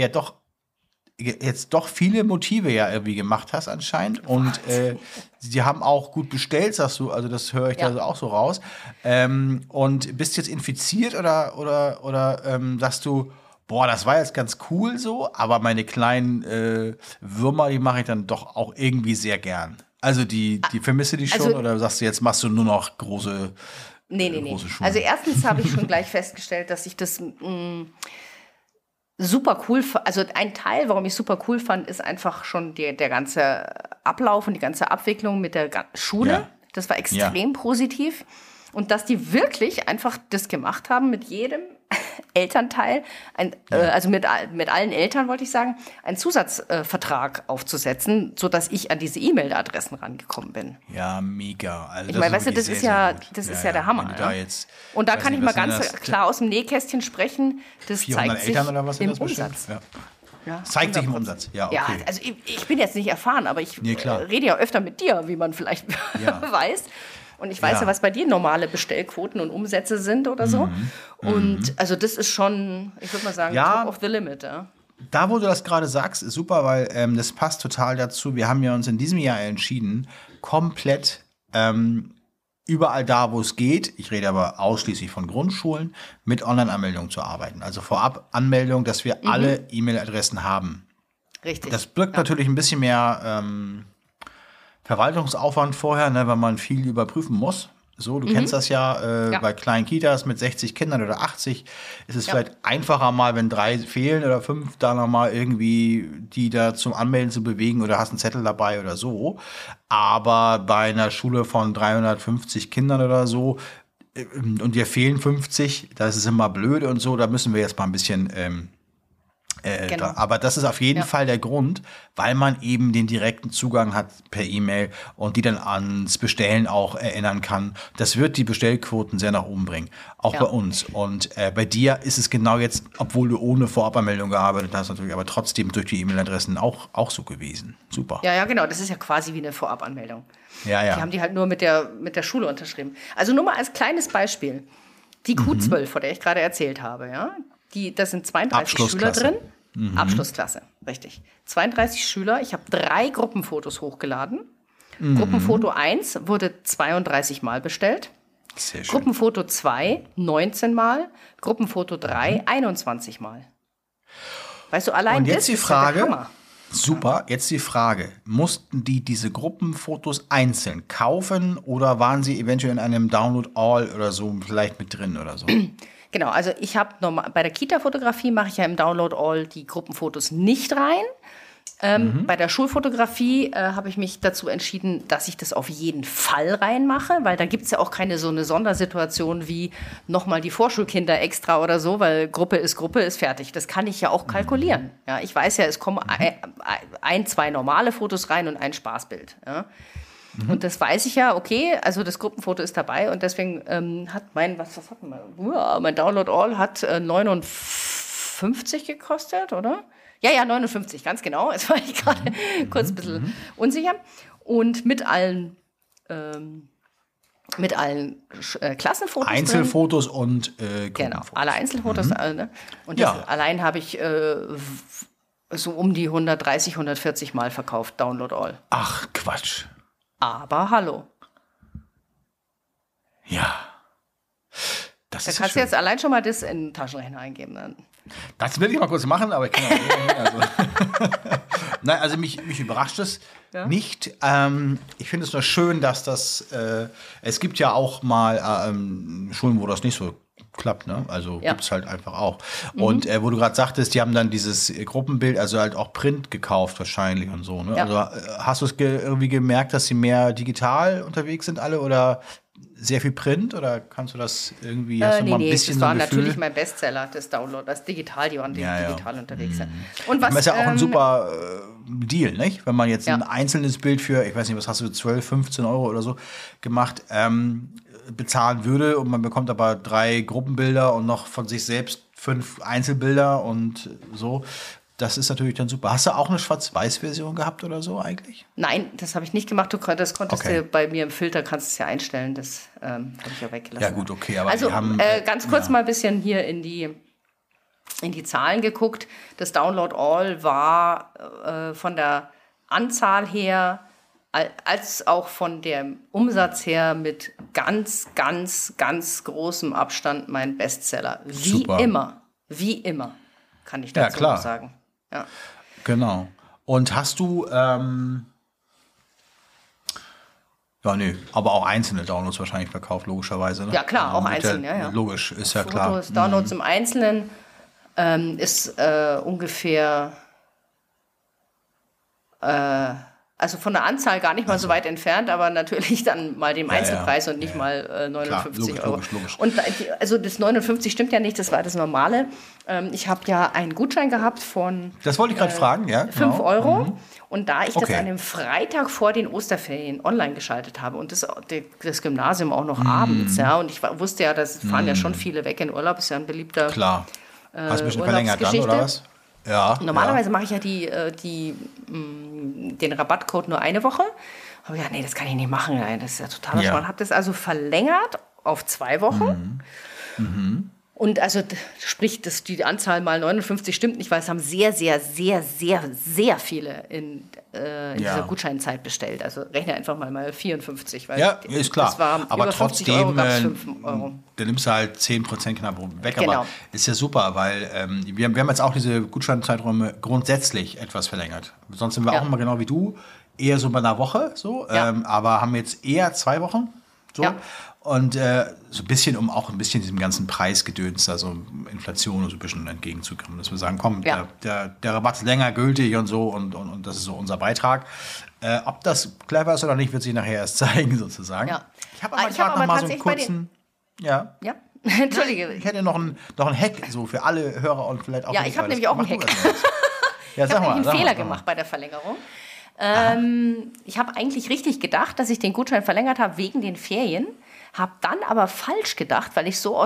jetzt doch viele Motive ja irgendwie gemacht hast anscheinend und sie haben auch gut bestellt, sagst du, also das höre ich da auch so raus und bist jetzt infiziert oder sagst du, boah, das war jetzt ganz cool so, aber meine kleinen Würmer, die mache ich dann doch auch irgendwie sehr gern. Also die vermisse die schon oder sagst du, jetzt machst du nur noch große Nee. Also erstens habe ich schon gleich festgestellt, dass ich das super cool, also ein Teil, warum ich super cool fand, ist einfach schon der ganze Ablauf und die ganze Abwicklung mit der Schule. Ja. Das war extrem positiv. Und dass die wirklich einfach das gemacht haben mit jedem Elternteil, also mit allen Eltern, wollte ich sagen, einen Zusatzvertrag aufzusetzen, sodass ich an diese E-Mail-Adressen rangekommen bin. Ja, mega. Also ich meine, weißt du, das ist ja der Hammer. Ja. Und da kann ich mal ganz klar aus dem Nähkästchen sprechen, das zeigt sich im Umsatz. Ja, zeigt sich im Umsatz, ja, okay. Ja, also ich bin jetzt nicht erfahren, aber ich rede ja öfter mit dir, wie man vielleicht weiß. Und ich weiß ja, was bei dir normale Bestellquoten und Umsätze sind oder so. Und also das ist schon, ich würde mal sagen, top of the limit. Ja. Da, wo du das gerade sagst, ist super, weil das passt total dazu. Wir haben ja uns in diesem Jahr entschieden, komplett überall da, wo es geht, ich rede aber ausschließlich von Grundschulen, mit Online-Anmeldung zu arbeiten. Also vorab Anmeldung, dass wir alle E-Mail-Adressen haben. Richtig. Das birgt natürlich ein bisschen mehr Verwaltungsaufwand vorher, ne, weil man viel überprüfen muss. So, du kennst das bei kleinen Kitas mit 60 Kindern oder 80 ist es vielleicht einfacher mal, wenn 3 fehlen oder 5, da nochmal irgendwie die da zum Anmelden zu bewegen oder hast einen Zettel dabei oder so. Aber bei einer Schule von 350 Kindern oder so und dir fehlen 50, das ist immer blöd und so, da müssen wir jetzt mal ein bisschen aber das ist auf jeden Fall der Grund, weil man eben den direkten Zugang hat per E-Mail und die dann ans Bestellen auch erinnern kann. Das wird die Bestellquoten sehr nach oben bringen, auch bei uns. Und bei dir ist es genau jetzt, obwohl du ohne Vorabanmeldung gearbeitet hast, natürlich, aber trotzdem durch die E-Mail-Adressen auch so gewesen. Super. Ja, genau. Das ist ja quasi wie eine Vorabanmeldung. Ja. Die haben die halt nur mit der Schule unterschrieben. Also nur mal als kleines Beispiel. Die Q12, von der ich gerade erzählt habe, das sind 32 Schüler drin. Abschlussklasse, richtig. 32 Schüler. Ich habe 3 Gruppenfotos hochgeladen. Gruppenfoto 1 wurde 32 Mal bestellt. Sehr schön. Gruppenfoto 2 19 Mal. Gruppenfoto 3 21 Mal. Weißt du, allein und jetzt das die Frage, ist der Hammer. Super, jetzt die Frage. Mussten die diese Gruppenfotos einzeln kaufen oder waren sie eventuell in einem Download All oder so vielleicht mit drin oder so? Genau, also ich habe bei der Kita-Fotografie mache ich ja im Download All die Gruppenfotos nicht rein. Bei der Schulfotografie habe ich mich dazu entschieden, dass ich das auf jeden Fall reinmache, weil da gibt es ja auch keine so eine Sondersituation wie nochmal die Vorschulkinder extra oder so, weil Gruppe ist fertig. Das kann ich ja auch kalkulieren. Ja, ich weiß ja, es kommen 2 normale Fotos rein und ein Spaßbild. Ja. Und das weiß ich ja, okay, also das Gruppenfoto ist dabei und deswegen hat mein Download All hat 59 gekostet, oder? Ja, 59, ganz genau. Jetzt war ich gerade kurz ein bisschen unsicher. Und mit allen Klassenfotos. Einzelfotos drin. Und Gruppenfotos. Genau, alle Einzelfotos. Und das allein habe ich so um die 130, 140 Mal verkauft, Download All. Ach, Quatsch. Aber hallo. Ja. Da kannst du jetzt allein schon mal das in den Taschenrechner eingeben. Dann. Das will ich mal kurz machen, aber ich kann Nein, also mich überrascht es nicht. Ich finde es nur schön, dass das es gibt ja auch mal Schulen, wo das nicht so klappt, ne? Also gibt's halt einfach auch. Und wo du gerade sagtest, die haben dann dieses Gruppenbild, also halt auch Print gekauft wahrscheinlich und so, ne? Ja. Also hast du es irgendwie gemerkt, dass sie mehr digital unterwegs sind alle oder sehr viel Print oder kannst du das irgendwie, hast du mal ein bisschen das war so ein Gefühl? Natürlich mein Bestseller, das Download, das digital, die waren digital unterwegs. Und das ist ja auch ein super Deal, nicht? Wenn man jetzt ein einzelnes Bild für, ich weiß nicht, was hast du, 12, 15 Euro oder so gemacht, bezahlen würde und man bekommt aber 3 Gruppenbilder und noch von sich selbst 5 Einzelbilder und so. Das ist natürlich dann super. Hast du auch eine Schwarz-Weiß-Version gehabt oder so eigentlich? Nein, das habe ich nicht gemacht. Das konntest du bei mir im Filter, kannst du es ja einstellen. Das habe ich ja weggelassen. Ja gut, okay. Aber also ganz kurz mal ein bisschen hier in die Zahlen geguckt. Das Download All war von der Anzahl her als auch von dem Umsatz her mit ganz, ganz, ganz großem Abstand mein Bestseller. Wie immer, kann ich dazu noch sagen. Ja. Genau. Und hast du, aber auch einzelne Downloads wahrscheinlich verkauft, logischerweise. Ne? Ja, klar, auch einzelne, Logisch, ist ja Fotos, klar. Downloads im Einzelnen ist ungefähr, also von der Anzahl gar nicht mal so weit entfernt, aber natürlich dann mal dem Einzelpreis und nicht mal 59 Euro. Logisch. Und also das 59 stimmt ja nicht, das war das Normale. Ich habe ja einen Gutschein gehabt von das wollte ich gerade fragen, ja. 5 Euro. Und da ich das an dem Freitag vor den Osterferien online geschaltet habe und das Gymnasium auch noch abends, ja, und ich wusste ja, das fahren ja schon viele weg in Urlaub, ist ja ein beliebter Klar. Hast du ein bisschen verlängert dann, oder was? Ja. Normalerweise mache ich ja den Rabattcode nur eine Woche. Aber ja, nee, das kann ich nicht machen. Nein, das ist ja totaler Schmarrn. Habe das also verlängert auf 2 Wochen. Und also sprich, die Anzahl mal 59 stimmt nicht, weil es haben sehr, sehr, sehr, sehr, sehr viele in dieser Gutscheinzeit bestellt. Also rechne einfach mal 54. Weil ist klar. Das war aber über trotzdem, 50 Euro, gab's 5 Euro. Da nimmst du halt 10% knapp weg. Genau. Aber ist ja super, weil wir haben jetzt auch diese Gutscheinzeiträume grundsätzlich etwas verlängert. Sonst sind wir auch immer genau wie du, eher so bei einer Woche, so, aber haben jetzt eher 2 Wochen. So. Ja. Und so ein bisschen, um auch ein bisschen diesem ganzen Preisgedöns, also Inflation so ein bisschen entgegenzukommen, dass wir sagen, komm, der Rabatt ist länger gültig und so und das ist so unser Beitrag. Ob das clever ist oder nicht, wird sich nachher erst zeigen, sozusagen. Ja. Ich habe aber mal so einen kurzen... Ja. Entschuldige. Ich hätte noch einen Hack so für alle Hörer und vielleicht auch... Ja, ich habe nämlich auch einen Hack. Ja, ich habe einen Fehler gemacht bei der Verlängerung. Ich habe eigentlich richtig gedacht, dass ich den Gutschein verlängert habe wegen den Ferien, habe dann aber falsch gedacht, weil ich so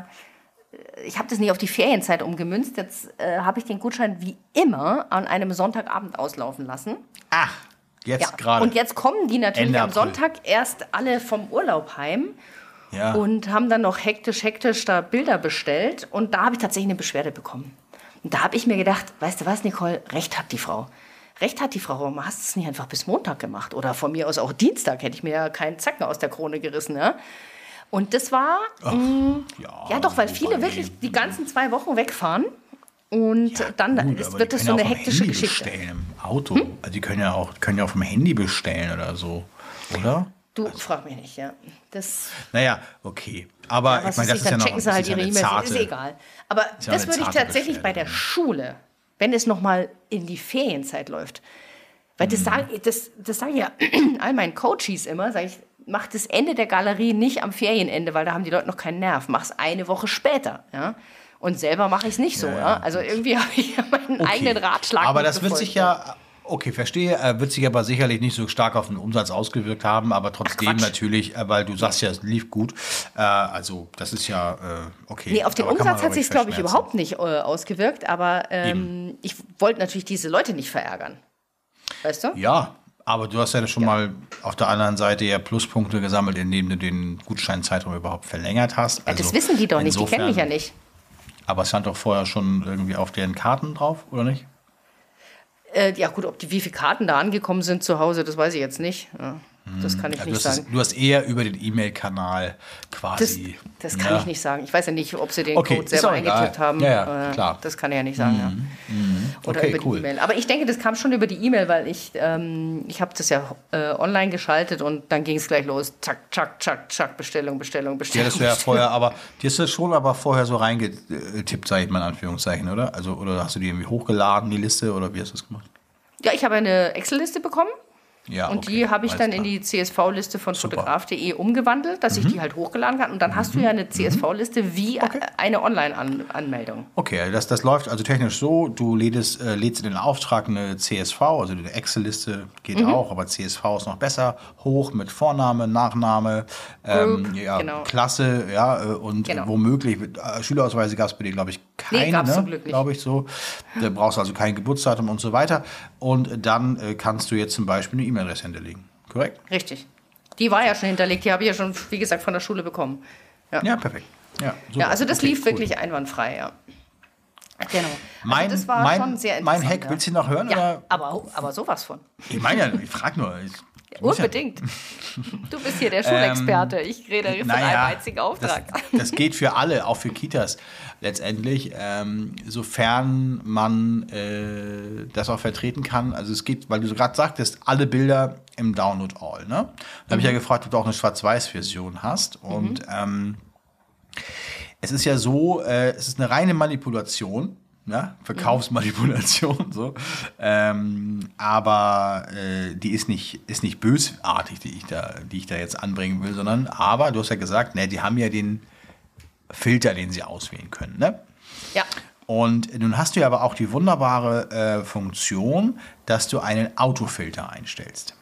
ich habe das nicht auf die Ferienzeit umgemünzt, jetzt habe ich den Gutschein wie immer an einem Sonntagabend auslaufen lassen. Ach, jetzt gerade. Und jetzt kommen die natürlich Ende am Sonntag erst alle vom Urlaub heim. Ja. Und haben dann noch hektisch da Bilder bestellt. Und da habe ich tatsächlich eine Beschwerde bekommen. Und da habe ich mir gedacht, weißt du was, Nicole, recht hat die Frau. Warum hast du es nicht einfach bis Montag gemacht? Oder von mir aus auch Dienstag, hätte ich mir ja keinen Zacken aus der Krone gerissen. Ja? Und das war, doch, weil viele wirklich die ganzen 2 Wochen wegfahren. Und dann wird das so eine hektische Geschichte. Bestellen im Auto. Also die können ja auch vom Handy bestellen oder so, oder? Du, frag mich nicht, ja. Naja, okay. Aber ich meine, das ist ja noch checken sie halt ihre E-Mails, ist egal. Aber das würde ich tatsächlich bei der Schule, wenn es nochmal in die Ferienzeit läuft, weil das sagen ja all meinen Coaches immer, sage ich, mach das Ende der Galerie nicht am Ferienende, weil da haben die Leute noch keinen Nerv. Mach's eine Woche später, ja. Und selber mache ich es nicht so, ja. Also irgendwie habe ich ja meinen eigenen Ratschlag. Aber das wird sich ja... Okay, verstehe. Wird sich aber sicherlich nicht so stark auf den Umsatz ausgewirkt haben, aber trotzdem natürlich, weil du sagst ja, es lief gut. Also das ist ja okay. Nee, auf den Umsatz hat sich, glaube ich, überhaupt nicht ausgewirkt, aber ich wollte natürlich diese Leute nicht verärgern. Weißt du? Ja, aber du hast ja schon mal auf der anderen Seite ja Pluspunkte gesammelt, indem du den Gutscheinzeitraum überhaupt verlängert hast. Also das wissen die doch nicht, die kennen mich ja nicht. Aber es stand doch vorher schon irgendwie auf deren Karten drauf, oder nicht? Ja gut, wie viele Karten da angekommen sind zu Hause, das weiß ich jetzt nicht. Ja, das kann ich nicht sagen. Du hast eher über den E-Mail-Kanal quasi. Das kann ich nicht sagen. Ich weiß ja nicht, ob sie den Code selber eingetippt haben. Ja, klar. Das kann ich ja nicht sagen. Oder über die E-Mail. Aber ich denke, das kam schon über die E-Mail, weil ich habe das ja online geschaltet und dann ging es gleich los. Zack, zack, zack, zack, Bestellung. Die hast du ja vorher, die hast du schon vorher so reingetippt, sage ich mal in Anführungszeichen, oder? Also, oder hast du die irgendwie hochgeladen, die Liste, oder wie hast du das gemacht? Ja, ich habe eine Excel-Liste bekommen. Ja, und die habe ich dann in die CSV-Liste von fotograf.de umgewandelt, dass ich die halt hochgeladen kann. Und dann hast du ja eine CSV-Liste wie eine Online-Anmeldung. Okay, das läuft also technisch so, du lädst in den Auftrag eine CSV, also eine Excel-Liste geht auch, aber CSV ist noch besser, hoch mit Vorname, Nachname, Klasse, und womöglich, Schülerausweise gab es bei dir, glaube ich, keine, gab's zum Glück nicht. Glaube ich so. Da brauchst du also kein Geburtsdatum und so weiter. Und dann kannst du jetzt zum Beispiel eine E-Mail-Adresse hinterlegen. Korrekt? Richtig. Die war ja schon hinterlegt. Die habe ich ja schon, wie gesagt, von der Schule bekommen. Ja perfekt. Ja, also das lief wirklich einwandfrei, ja. Genau. Also das war schon sehr interessant. Mein Hack, willst du noch hören? Ja, oder? aber sowas von. Ich meine ja, ich frage nur. Unbedingt. Du bist hier der Schulexperte. Ich rede von einem einzigen Auftrag. Das geht für alle, auch für Kitas letztendlich, sofern man das auch vertreten kann. Also es geht, weil du gerade sagtest, alle Bilder im Download All. Ne? Da habe ich ja gefragt, ob du auch eine Schwarz-Weiß-Version hast. Und es ist ja so, es ist eine reine Manipulation, ne? Verkaufsmanipulation, so. Aber die ist nicht bösartig, die ich da jetzt anbringen will, sondern, aber du hast ja gesagt, ne, die haben ja den Filter, den sie auswählen können, ne? Ja. Und nun hast du ja aber auch die wunderbare Funktion, dass du einen Autofilter einstellst.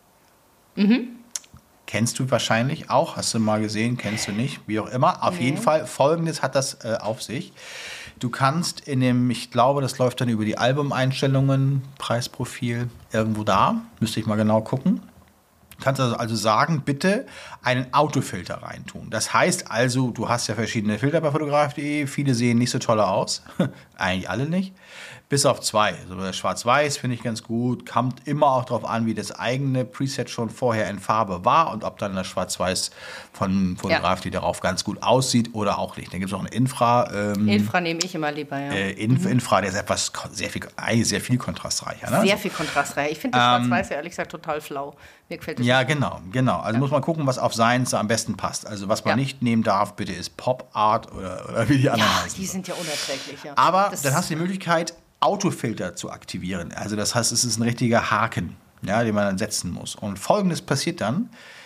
Kennst du wahrscheinlich auch, hast du mal gesehen, kennst du nicht, wie auch immer. Auf jeden Fall, Folgendes hat das auf sich. Du kannst in dem, ich glaube, das läuft dann über die Albumeinstellungen, Preisprofil, irgendwo da, müsste ich mal genau gucken. Kannst also sagen, bitte einen Autofilter reintun. Das heißt also, du hast ja verschiedene Filter bei fotograf.de, viele sehen nicht so toll aus, eigentlich alle nicht, bis auf 2. Also Schwarz-Weiß finde ich ganz gut, kommt immer auch darauf an, wie das eigene Preset schon vorher in Farbe war und ob dann das Schwarz-Weiß von fotograf.de darauf ganz gut aussieht oder auch nicht. Dann gibt es auch eine Infra. Infra nehme ich immer lieber, ja. Infra, der ist etwas sehr viel kontrastreicher. Ne? Sehr viel kontrastreicher. Ich finde das Schwarz-Weiß ja ehrlich gesagt total flau. Mir gefällt das ja, genau. Also muss man gucken, was auf seins am besten passt. Also was man nicht nehmen darf, bitte ist Pop Art oder wie die anderen heißen. Die sind ja unerträglich, ja. Aber dann hast du die Möglichkeit, Autofilter zu aktivieren. Also das heißt, es ist ein richtiger Haken, ja, den man dann setzen muss. Und Folgendes passiert dann.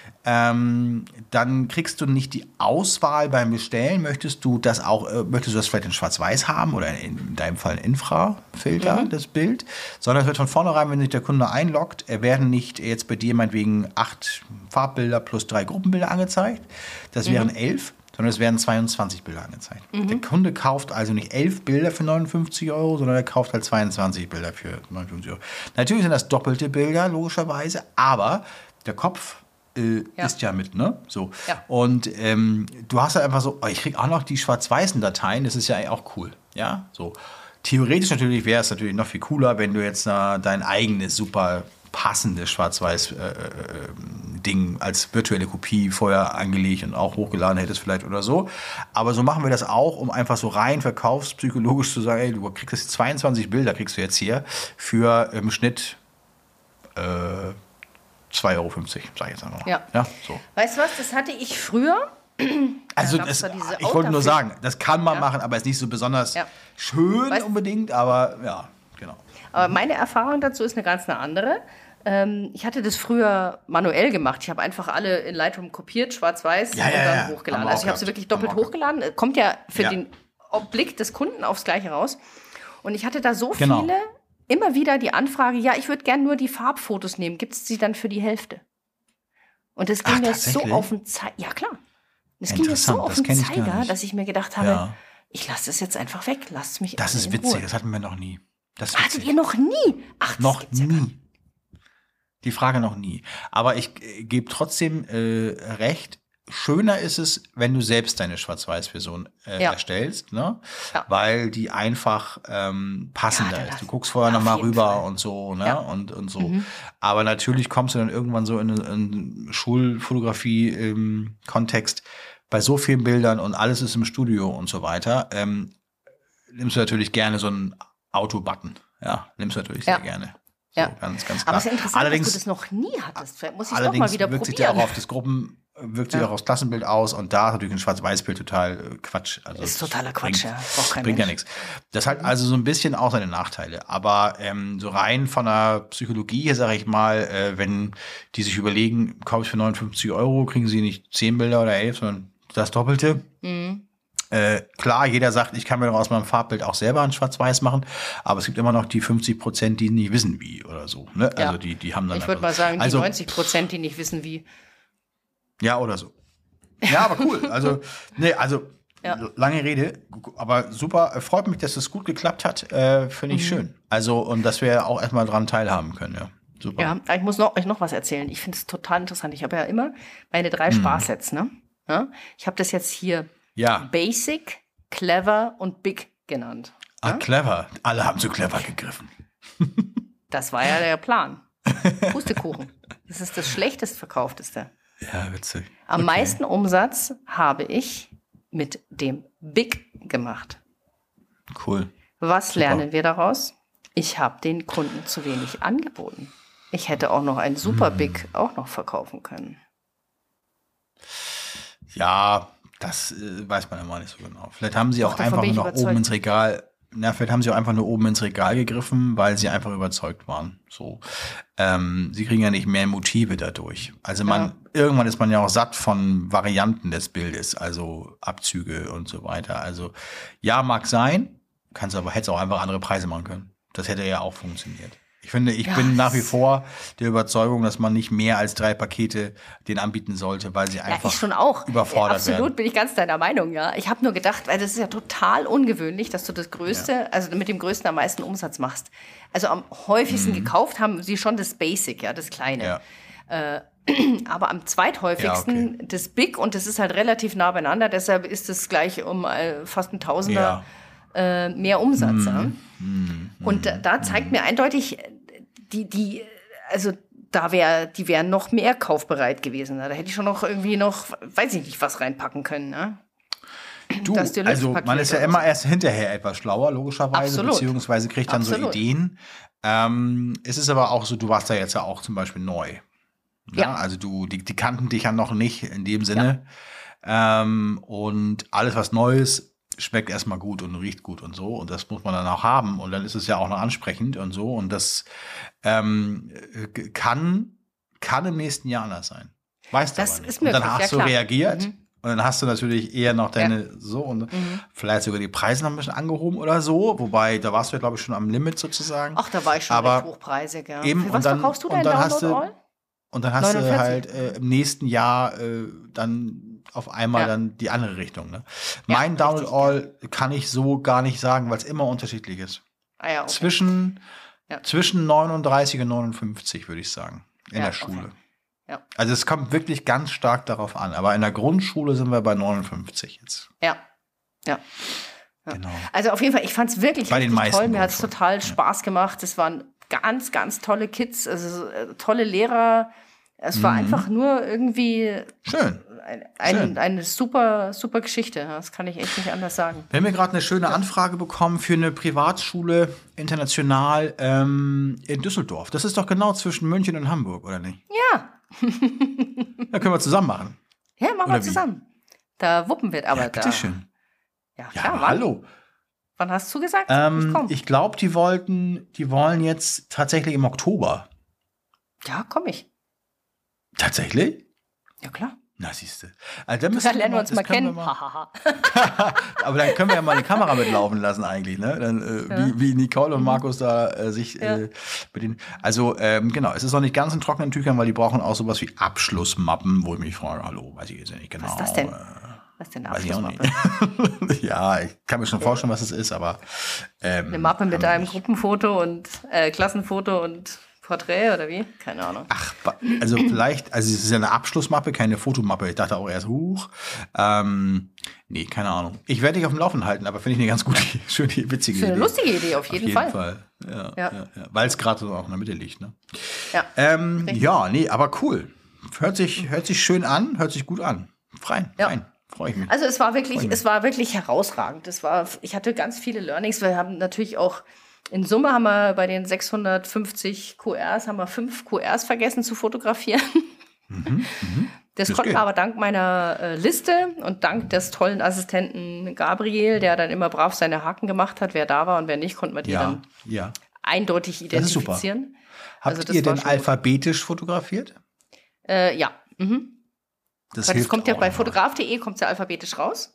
Dann kriegst du nicht die Auswahl beim Bestellen. Möchtest du das vielleicht in Schwarz-Weiß haben oder in deinem Fall ein Infrafilter, das Bild, sondern es wird von vornherein, wenn sich der Kunde einloggt, werden nicht jetzt bei dir meinetwegen 8 Farbbilder plus 3 Gruppenbilder angezeigt. Das wären 11. Sondern es werden 22 Bilder angezeigt. Der Kunde kauft also nicht 11 Bilder für 59 €, sondern er kauft halt 22 Bilder für 59 €. Natürlich sind das doppelte Bilder, logischerweise, aber der Kopf ist ja mit, ne? So. Ja. Und du hast halt einfach so, ich krieg auch noch die schwarz-weißen Dateien, das ist ja eigentlich auch cool, ja? So. Theoretisch natürlich wäre es natürlich noch viel cooler, wenn du jetzt dein eigenes super passendes Schwarz-Weiß-Ding als virtuelle Kopie vorher angelegt und auch hochgeladen hättest vielleicht oder so. Aber so machen wir das auch, um einfach so rein verkaufspsychologisch zu sagen, ey, du kriegst jetzt 22 Bilder, kriegst du jetzt hier für im Schnitt 2,50 €, sag ich jetzt einfach mal. Ja. So. Weißt du was, das hatte ich früher. Also ich wollte nur sagen, das kann man machen, aber ist nicht so besonders schön unbedingt, aber ja, genau. Aber meine Erfahrung dazu ist eine ganz andere. Ich hatte das früher manuell gemacht. Ich habe einfach alle in Lightroom kopiert, schwarz-weiß und dann hochgeladen. Also ich habe sie wirklich doppelt hochgeladen. Kommt ja für den Blick des Kunden aufs Gleiche raus. Und ich hatte da so viele, immer wieder die Anfrage, ja, ich würde gern nur die Farbfotos nehmen. Gibt es sie dann für die Hälfte? Und das ging mir so auf den Zeiger. Ja, klar. Das ging mir so auf den Zeiger, dass ich mir gedacht habe, ich lasse das jetzt einfach weg. Lasst mich Das ist witzig, das hatten wir noch nie. Hattet ihr noch nie? Ach, noch nie. Die Frage noch nie. Aber ich gebe trotzdem recht. Schöner ist es, wenn du selbst deine Schwarz-Weiß-Version erstellst, ne? Ja. Weil die einfach passender ist. Du guckst vorher nochmal rüber und so, ne? Und so. Aber natürlich kommst du dann irgendwann so in Schulfotografie-Kontext bei so vielen Bildern und alles ist im Studio und so weiter. Nimmst du natürlich gerne so einen Auto-Button. Ja, nimmst du natürlich sehr gerne. So, ganz klar. Aber es ist ja interessant, allerdings, dass du das noch nie hattest. Muss ich es doch mal wieder wirkt probieren. Sich auch auf das wirkt sich auch aufs Klassenbild aus und da ist natürlich ein Schwarz-Weiß-Bild total Quatsch. Also ist totaler Quatsch, bringt ja nichts. Das hat also so ein bisschen auch seine Nachteile. Aber so rein von der Psychologie, sage ich mal, wenn die sich überlegen, kaufe ich für 59 €, kriegen sie nicht 10 Bilder oder 11, sondern das Doppelte. Klar, jeder sagt, ich kann mir doch aus meinem Farbbild auch selber ein Schwarz-Weiß machen, aber es gibt immer noch die 50%, die nicht wissen wie oder so. Ne? Ja. Also die haben dann. Ich würde mal sagen, die 90%, die nicht wissen wie. Ja, oder so. Ja, aber cool. Also lange Rede, aber super. Freut mich, dass es gut geklappt hat. Finde ich schön. Also, und dass wir auch erstmal dran teilhaben können, ja. Super. Ja, ich muss euch noch was erzählen. Ich finde es total interessant. Ich habe ja immer meine 3 Sparsets, ne? Ja? Ich habe das jetzt hier Basic, Clever und Big genannt. Ah, clever. Alle haben zu clever gegriffen. Das war ja der Plan. Pustekuchen. Das ist das schlechtest verkaufteste. Ja, witzig. Am meisten Umsatz habe ich mit dem Big gemacht. Cool. Was lernen wir daraus? Ich habe den Kunden zu wenig angeboten. Ich hätte auch noch ein Super Big auch noch verkaufen können. Ja, Das weiß man immer nicht so genau. Vielleicht haben sie auch davon einfach bin nur ich noch oben ins Regal. Na, vielleicht haben sie auch einfach nur oben ins Regal gegriffen, weil sie einfach überzeugt waren. So, sie kriegen ja nicht mehr Motive dadurch. Also irgendwann ist man ja auch satt von Varianten des Bildes, also Abzüge und so weiter. Also ja, mag sein, hätte auch einfach andere Preise machen können. Das hätte ja auch funktioniert. Ich finde, ich bin nach wie vor der Überzeugung, dass man nicht mehr als 3 Pakete den anbieten sollte, weil sie einfach ich schon auch. überfordert werden. Absolut, bin ich ganz deiner Meinung, ja. Ich habe nur gedacht, weil das ist ja total ungewöhnlich, dass du das Größte, also mit dem Größten am meisten Umsatz machst. Also am häufigsten gekauft haben sie schon das Basic, ja, das Kleine. Ja. Aber am zweithäufigsten das Big, und das ist halt relativ nah beieinander, deshalb ist es gleich um fast ein Tausender mehr Umsatz. Und da zeigt mir eindeutig, die wären noch mehr kaufbereit gewesen. Da hätte ich schon noch irgendwie weiß ich nicht, was reinpacken können. Ne? Also man ist ja immer erst hinterher etwas schlauer, logischerweise, Absolut. beziehungsweise kriegt dann so Ideen. Es ist aber auch so, du warst da jetzt ja auch zum Beispiel neu. Ja. Also die kannten dich ja noch nicht in dem Sinne. Ja. Und alles, was Neues, schmeckt erstmal gut und riecht gut und so. Und das muss man dann auch haben. Und dann ist es ja auch noch ansprechend und so. Und das kann im nächsten Jahr anders sein. Weißt du aber nicht. Und dann hast du reagiert. Und dann hast du natürlich eher noch deine vielleicht sogar die Preise noch ein bisschen angehoben oder so. Wobei, da warst du ja, glaube ich, schon am Limit sozusagen. Ach, da war ich schon recht hochpreisig, ja. Eben, für was verkaufst du dein Download All? Und dann hast 49? Du halt im nächsten Jahr dann auf einmal dann die andere Richtung. Ne? Mein Download All kann ich so gar nicht sagen, weil es immer unterschiedlich ist. Zwischen 39 und 59, würde ich sagen, in der Schule. Okay. Ja. Also es kommt wirklich ganz stark darauf an. Aber in der Grundschule sind wir bei 59 jetzt. Ja. Genau. Also auf jeden Fall, ich fand es wirklich toll. Mir hat es total Spaß gemacht. Es waren ganz, ganz tolle Kids, also tolle Lehrer. Es war einfach nur irgendwie schön. Eine super, super Geschichte. Das kann ich echt nicht anders sagen. Wir haben ja gerade eine schöne Anfrage bekommen für eine Privatschule international in Düsseldorf. Das ist doch genau zwischen München und Hamburg, oder nicht? Ja. Da können wir zusammen machen. Ja, machen wir zusammen. Da wuppen wir aber da. Bitteschön. Ja, klar. Hallo. Wann hast du gesagt? Ich glaube, die wollen jetzt tatsächlich im Oktober. Ja, komm ich. Tatsächlich? Ja, klar. Na, siehst du. Also, dann lernen wir uns mal kennen. Aber dann können wir ja mal die Kamera mitlaufen lassen eigentlich, ne? Dann, wie Nicole und Markus da sich bedienen. Also, genau, es ist noch nicht ganz in trockenen Tüchern, weil die brauchen auch sowas wie Abschlussmappen, wo ich mich frage, hallo, weiß ich jetzt ja nicht genau. Was ist das denn? Was ist denn eine Abschlussmappe? Ja, ich kann mir schon vorstellen, was es ist, aber eine Mappe mit einem Gruppenfoto und Klassenfoto und Porträt oder wie? Keine Ahnung. Ach, also vielleicht, also es ist ja eine Abschlussmappe, keine Fotomappe. Ich dachte auch erst, nee, keine Ahnung. Ich werde dich auf dem Laufenden halten, aber finde ich eine ganz gute, schöne, witzige Idee. Eine lustige Idee, auf jeden Fall. Ja. Weil es gerade so auch in der Mitte liegt, ne? Ja. Nee, aber cool. Hört sich schön an, hört sich gut an. Fein. Freue ich mich. Also es war wirklich herausragend. Ich hatte ganz viele Learnings. Wir haben natürlich auch in Summe haben wir bei den 650 QRs 5 QRs vergessen zu fotografieren. Das konnten wir aber dank meiner Liste und dank des tollen Assistenten Gabriel, der dann immer brav seine Haken gemacht hat, wer da war und wer nicht, konnten wir die dann eindeutig identifizieren. Habt ihr denn alphabetisch fotografiert? Ja. Das kommt ja bei fotograf.de kommt ja alphabetisch raus.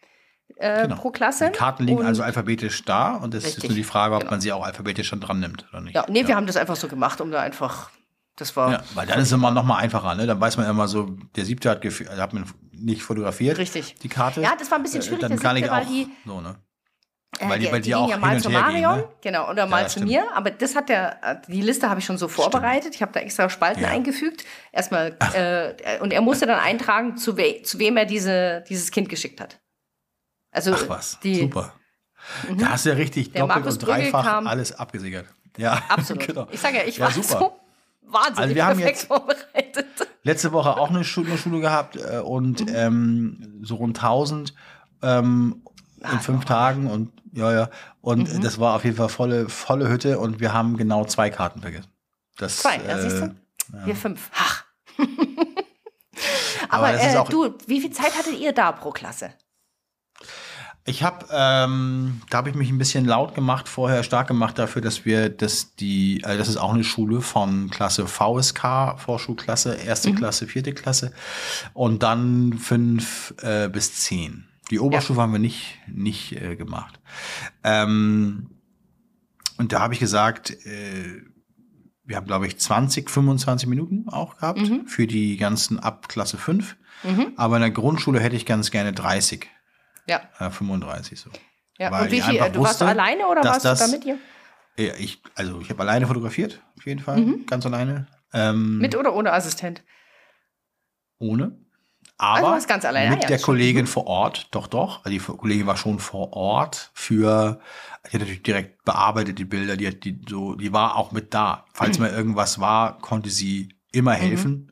Pro Klasse. Die Karten liegen also alphabetisch da und es ist nur die Frage, ob man sie auch alphabetisch schon dran nimmt oder nicht. Wir haben das einfach so gemacht, um da einfach, das war... Ja, weil dann ist es immer noch mal einfacher, ne? Dann weiß man immer so, der 7. hat man nicht fotografiert. Richtig. Die Karte. Ja, das war ein bisschen schwierig, dann kann ich auch so, ne? Weil die auch ja mal zu Marion, gehen, ne? Genau, oder mal zu mir. Aber das hat die Liste habe ich schon so vorbereitet. Ich habe da extra Spalten eingefügt. Erstmal, und er musste dann eintragen, zu wem er dieses Kind geschickt hat. Also super. Da hast du ja richtig doppelt und dreifach alles abgesichert. Ja, absolut. Genau. Ich sage ja, ich war super. so wahnsinnig also wir haben perfekt vorbereitet. Letzte Woche auch eine Schule gehabt und so rund 1000 in 5 Tagen und und das war auf jeden Fall volle Hütte und wir haben genau 2 Karten vergessen. 2, siehst du? Wir 5. Ach. Aber wie viel Zeit hattet ihr da pro Klasse? Ich habe, da habe ich mich ein bisschen laut gemacht, vorher stark gemacht dafür, dass das ist auch eine Schule von Klasse VSK, Vorschulklasse, 1. Klasse, 4. Klasse und dann 5 bis 10. Die Oberstufe haben wir nicht gemacht. Und da habe ich gesagt, wir haben, glaube ich, 25 Minuten auch gehabt für die ganzen ab Klasse 5. Aber in der Grundschule hätte ich ganz gerne 30. Ja. 35 so. Ja, und wie viel? Du warst alleine oder warst du da mit ihr? Ja, ich habe alleine fotografiert, auf jeden Fall, ganz alleine. Mit oder ohne Assistent? Ohne. Aber du warst ganz alleine. mit der Kollegin vor Ort, doch. Also die Kollegin war schon vor Ort die hat natürlich direkt bearbeitet, die Bilder, die war auch mit da. Falls mal irgendwas war, konnte sie immer helfen.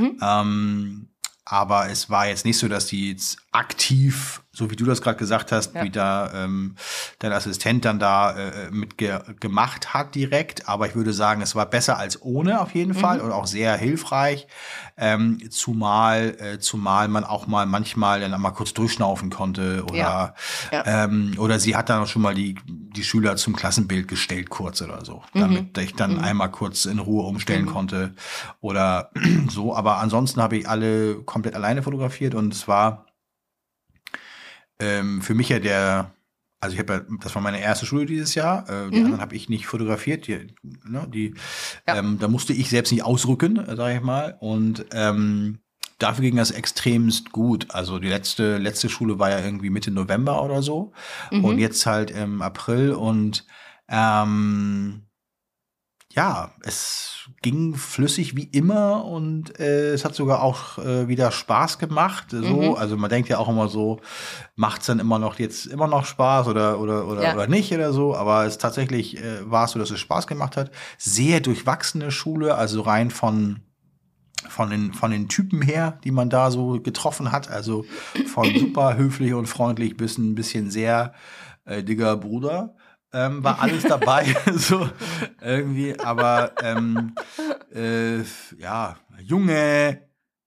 Aber es war jetzt nicht so, dass die jetzt aktiv, so wie du das gerade gesagt hast, wie da dein Assistent dann da mitgemacht hat direkt. Aber ich würde sagen, es war besser als ohne auf jeden Fall und auch sehr hilfreich. Zumal man auch mal manchmal dann mal kurz durchschnaufen konnte oder sie hat dann auch schon mal die Schüler zum Klassenbild gestellt kurz oder so, damit ich dann einmal kurz in Ruhe umstellen konnte oder so. Aber ansonsten habe ich alle komplett alleine fotografiert und es war für mich ja das war meine erste Schule dieses Jahr. Die anderen habe ich nicht fotografiert. Da musste ich selbst nicht ausrücken, sage ich mal. Und dafür ging das extremst gut. Also die letzte Schule war ja irgendwie Mitte November oder so. Und jetzt halt im April. Und es ging flüssig wie immer und es hat sogar auch wieder Spaß gemacht. So. Also man denkt ja auch immer so, macht's dann immer noch Spaß oder nicht oder so. Aber es tatsächlich war es so, dass es Spaß gemacht hat. Sehr durchwachsene Schule, also rein von den Typen her, die man da so getroffen hat. Also von super höflich und freundlich bis ein bisschen sehr dicker Bruder. War alles dabei, so irgendwie, aber Junge.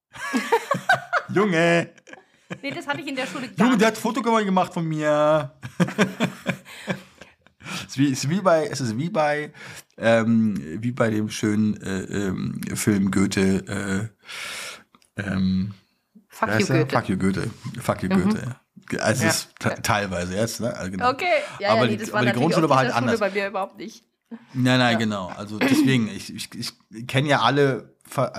Nee, das hatte ich in der Schule gar Junge, nicht. der hat Foto gemacht von mir. Es ist wie bei dem schönen Film Goethe. Fuck you, Goethe. Fuck you, Goethe. Also es ist teilweise jetzt, ne? Also genau. Okay, aber das war die Grundschule war halt anders. Schule bei mir überhaupt nicht. Nein, genau. Also deswegen, ich kenne ja alle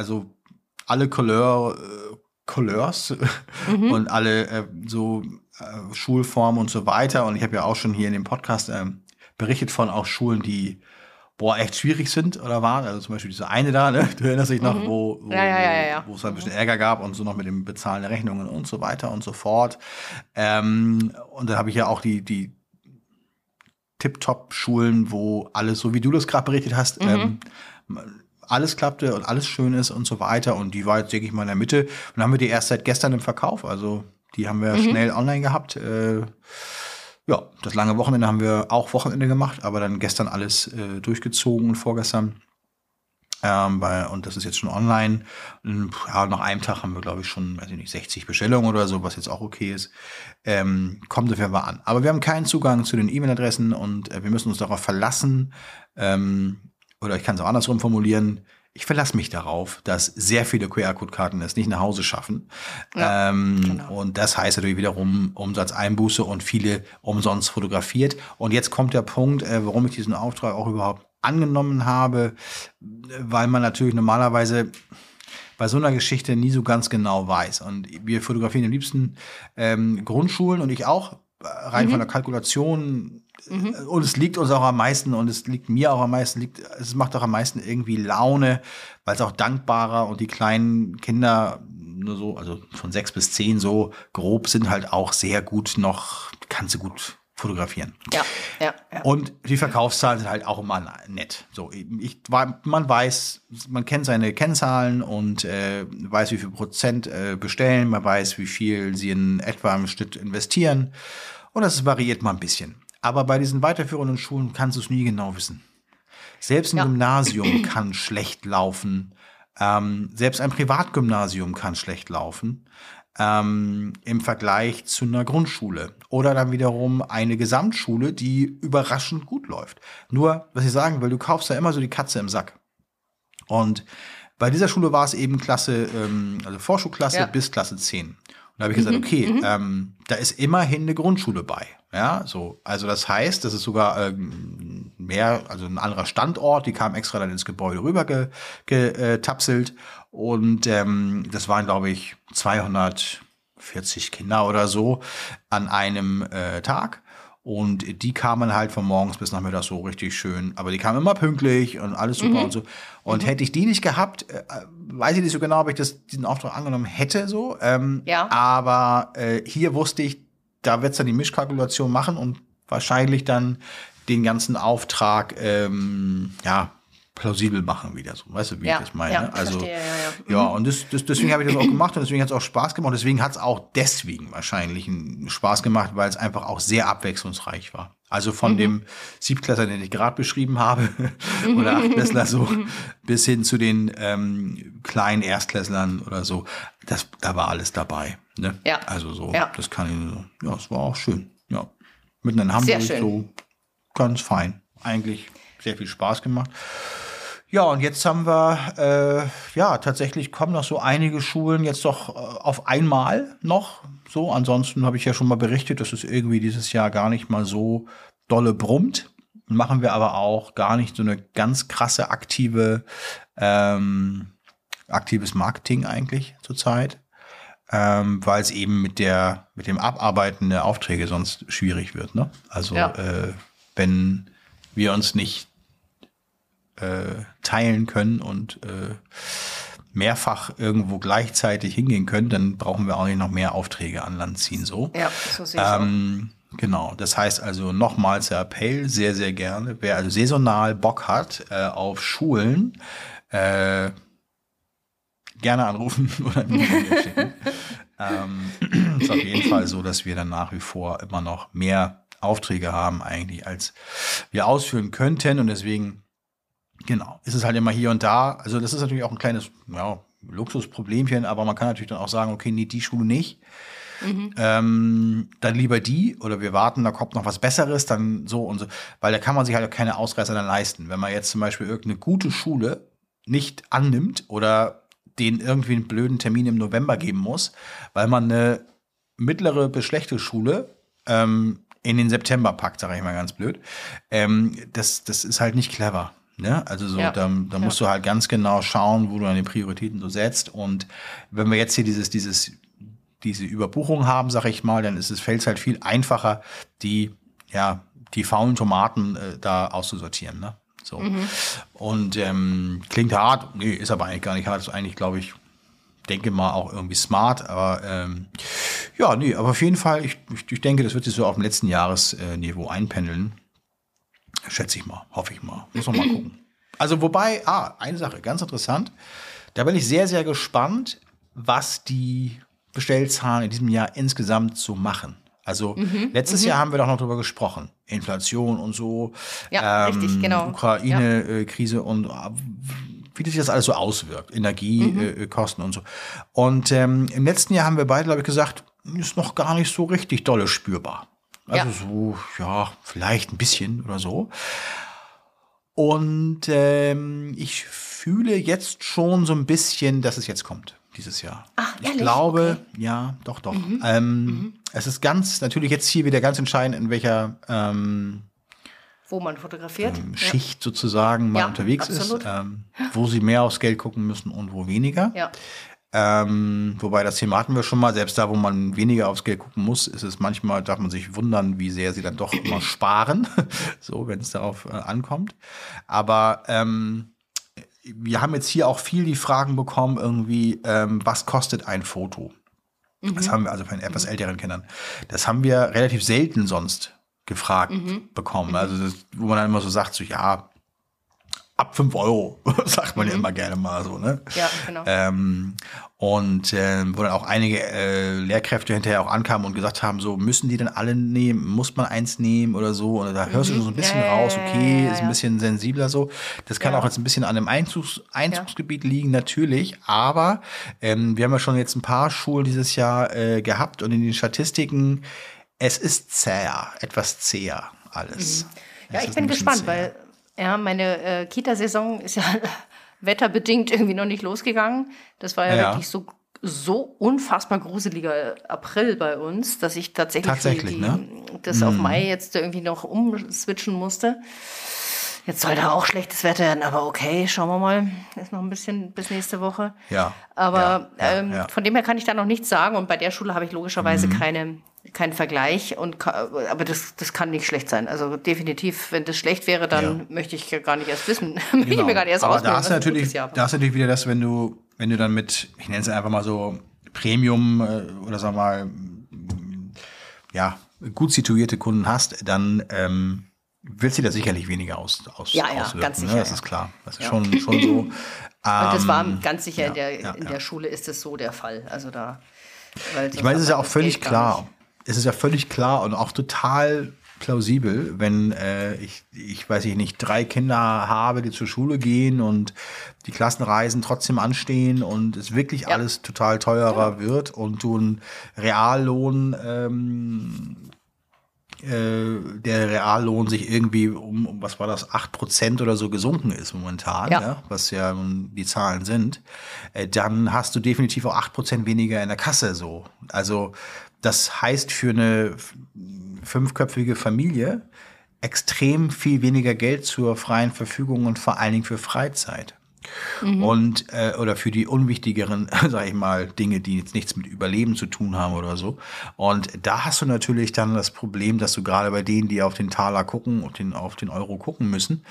Couleurs und alle Schulformen und so weiter. Und ich habe ja auch schon hier in dem Podcast berichtet von auch Schulen, die echt schwierig sind oder waren. Also zum Beispiel diese eine da, ne? Du erinnerst dich noch, wo es ein bisschen Ärger gab und so noch mit dem Bezahlen der Rechnungen und so weiter und so fort. Und dann habe ich ja auch die Tip-Top-Schulen, wo alles, so wie du das gerade berichtet hast, alles klappte und alles schön ist und so weiter. Und die war jetzt, denke ich mal, in der Mitte. Und dann haben wir die erst seit gestern im Verkauf. Also die haben wir schnell online gehabt. Das lange Wochenende haben wir auch Wochenende gemacht, aber dann gestern alles durchgezogen und vorgestern. Und das ist jetzt schon online. Nach einem Tag haben wir, glaube ich, schon, 60 Bestellungen oder so, was jetzt auch okay ist. Kommt auf jeden Fall an. Aber wir haben keinen Zugang zu den E-Mail-Adressen und wir müssen uns darauf verlassen. Oder ich kann es auch andersrum formulieren. Ich verlasse mich darauf, dass sehr viele QR-Code-Karten es nicht nach Hause schaffen. Genau. Und das heißt natürlich wiederum Umsatzeinbuße und viele umsonst fotografiert. Und jetzt kommt der Punkt, warum ich diesen Auftrag auch überhaupt angenommen habe, weil man natürlich normalerweise bei so einer Geschichte nie so ganz genau weiß. Und wir fotografieren am liebsten Grundschulen und ich auch, rein von der Kalkulation. Und es liegt uns auch am meisten und es liegt mir auch am meisten, es macht auch am meisten irgendwie Laune, weil es auch dankbarer und die kleinen Kinder nur so, also von 6 bis 10 so grob sind halt auch sehr gut noch, kannst du gut fotografieren. Ja. Und die Verkaufszahlen sind halt auch immer nett. So, man kennt seine Kennzahlen und weiß, wie viel Prozent bestellen, man weiß, wie viel sie in etwa im Schnitt investieren und das variiert mal ein bisschen. Aber bei diesen weiterführenden Schulen kannst du es nie genau wissen. Selbst ein Gymnasium kann schlecht laufen, Selbst ein Privatgymnasium kann schlecht laufen im Vergleich zu einer Grundschule. Oder dann wiederum eine Gesamtschule, die überraschend gut läuft. Nur, was ich sagen will, du kaufst ja immer so die Katze im Sack. Und bei dieser Schule war es eben Klasse, also Vorschulklasse bis Klasse 10. Und da habe ich gesagt, okay, da ist immerhin eine Grundschule bei. Ja, so. Also das heißt, das ist sogar also ein anderer Standort, die kam extra dann ins Gebäude rüber getapselt. Und das waren, glaube ich, 240 Kinder oder so an einem Tag. Und die kamen halt von morgens bis nachmittags so richtig schön. Aber die kamen immer pünktlich und alles super und so. Und hätte ich die nicht gehabt, weiß ich nicht so genau, ob ich diesen Auftrag angenommen hätte. So. Aber hier wusste ich, da wird es dann die Mischkalkulation machen und wahrscheinlich dann den ganzen Auftrag plausibel machen wieder so. Weißt du, wie ich das meine? Ja, also, verstehe, und deswegen habe ich das auch gemacht und deswegen hat es auch Spaß gemacht. Deswegen hat es auch deswegen wahrscheinlich einen Spaß gemacht, weil es einfach auch sehr abwechslungsreich war. Also von dem Siebtklässler, den ich gerade beschrieben habe, oder Achtklässler so, bis hin zu den kleinen Erstklässlern oder so. Da war alles dabei. Ne? Ja. Also so, das kann ich so. Ja, es war auch schön. Ja. Mitten in Hamburg so ganz fein. Eigentlich sehr viel Spaß gemacht. Ja, und jetzt haben wir, tatsächlich kommen noch so einige Schulen jetzt doch auf einmal noch. So, ansonsten habe ich ja schon mal berichtet, dass es irgendwie dieses Jahr gar nicht mal so dolle brummt. Machen wir aber auch gar nicht so eine ganz krasse aktives Marketing eigentlich zurzeit. Weil es eben mit dem Abarbeiten der Aufträge sonst schwierig wird. Ne? Also wenn wir uns nicht teilen können und mehrfach irgendwo gleichzeitig hingehen können, dann brauchen wir auch nicht noch mehr Aufträge an Land ziehen. So. Ja, so sehe ich auch. Genau, das heißt also nochmals der Appell, sehr, sehr gerne, wer also saisonal Bock hat auf Schulen, gerne anrufen oder eine E-Mail schicken. Ist auf jeden Fall so, dass wir dann nach wie vor immer noch mehr Aufträge haben eigentlich, als wir ausführen könnten. Und deswegen, genau, ist es halt immer hier und da. Also das ist natürlich auch ein kleines Luxusproblemchen, aber man kann natürlich dann auch sagen, okay, nee, die Schule nicht. Dann lieber die oder wir warten, da kommt noch was Besseres, dann so und so. Weil da kann man sich halt auch keine Ausreißer dann leisten. Wenn man jetzt zum Beispiel irgendeine gute Schule nicht annimmt oder denen irgendwie einen blöden Termin im November geben muss, weil man eine mittlere bis schlechte Schule in den September packt, sage ich mal ganz blöd. Das ist halt nicht clever. Ne? Also so, da musst du halt ganz genau schauen, wo du deine Prioritäten so setzt. Und wenn wir jetzt hier diese Überbuchung haben, sag ich mal, dann fällt es halt viel einfacher, die faulen Tomaten da auszusortieren. Ne? So. Und klingt hart, nee, ist aber eigentlich gar nicht hart, ist eigentlich, glaube ich, denke mal auch irgendwie smart, aber aber auf jeden Fall, ich denke, das wird sich so auf dem letzten Jahresniveau einpendeln. Schätze ich mal, hoffe ich mal. Muss noch mal gucken. Also wobei, eine Sache, ganz interessant, da bin ich sehr, sehr gespannt, was die Bestellzahlen in diesem Jahr insgesamt so machen. Also letztes Jahr haben wir doch noch drüber gesprochen. Inflation und so. Ja, richtig, genau. Ukraine-Krise und wie sich das alles so auswirkt. Energiekosten und so. Und im letzten Jahr haben wir beide, glaube ich, gesagt, ist noch gar nicht so richtig dolle spürbar. Also vielleicht ein bisschen oder so. Und ich fühle jetzt schon so ein bisschen, dass es jetzt kommt. Dieses Jahr. Ach, ehrlich? Ich glaube, okay. Ja, doch. Es ist natürlich jetzt hier wieder ganz entscheidend, in welcher wo man fotografiert. Schicht sozusagen mal unterwegs absolut. ist, wo sie mehr aufs Geld gucken müssen und wo weniger. Ja. Wobei das Thema hatten wir schon mal, selbst da, wo man weniger aufs Geld gucken muss, ist es manchmal, darf man sich wundern, wie sehr sie dann doch immer sparen, so, wenn es darauf ankommt. Aber wir haben jetzt hier auch viel die Fragen bekommen, irgendwie, was kostet ein Foto? Das haben wir also von etwas älteren Kindern. Das haben wir relativ selten sonst gefragt bekommen. Also wo man dann immer so sagt, so ab 5 Euro, sagt man ja immer gerne mal so, ne? Ja, genau. Wo dann auch einige Lehrkräfte hinterher auch ankamen und gesagt haben, so, müssen die denn alle nehmen, muss man eins nehmen oder so? Und da hörst du so ein bisschen raus, okay, ist ein bisschen sensibler so. Das kann auch jetzt ein bisschen an dem Einzugsgebiet liegen, natürlich, aber wir haben ja schon jetzt ein paar Schulen dieses Jahr gehabt und in den Statistiken, es ist etwas zäher alles. Ja, ich bin gespannt, weil meine Kita-Saison ist ja wetterbedingt irgendwie noch nicht losgegangen. Das war ja wirklich so unfassbar gruseliger April bei uns, dass ich tatsächlich das auf Mai jetzt irgendwie noch umswitchen musste. Jetzt soll da auch schlechtes Wetter werden, aber okay, schauen wir mal. Ist noch ein bisschen bis nächste Woche. Ja. Aber von dem her kann ich da noch nichts sagen. Und bei der Schule habe ich logischerweise keinen Vergleich. Aber das kann nicht schlecht sein. Also definitiv, wenn das schlecht wäre, dann möchte ich gar nicht erst wissen. Möchte ich mir gar nicht erst ausprobieren. Da hast du natürlich wieder das, wenn du dann mit, ich nenne es einfach mal so Premium oder sag mal, gut situierte Kunden hast, dann willst du da sicherlich weniger auswirken. Ganz sicher. Ne? Das ist klar. Das ist schon so. Und das war ganz sicher in der Schule ist es so der Fall. Also da. Ich meine, es ist ja auch völlig klar. Es ist ja völlig klar und auch total plausibel, wenn ich weiß nicht, 3 Kinder habe, die zur Schule gehen und die Klassenreisen trotzdem anstehen und es wirklich alles total teurer wird und du einen Reallohn der Reallohn sich irgendwie um was war das, 8% oder so gesunken ist momentan, was ja die Zahlen sind, dann hast du definitiv auch 8% weniger in der Kasse so. Also das heißt für eine 5-köpfige Familie extrem viel weniger Geld zur freien Verfügung und vor allen Dingen für Freizeit. Und oder für die unwichtigeren, sag ich mal, Dinge, die jetzt nichts mit Überleben zu tun haben oder so. Und da hast du natürlich dann das Problem, dass du gerade bei denen, die auf den Taler gucken und auf den Euro gucken müssen,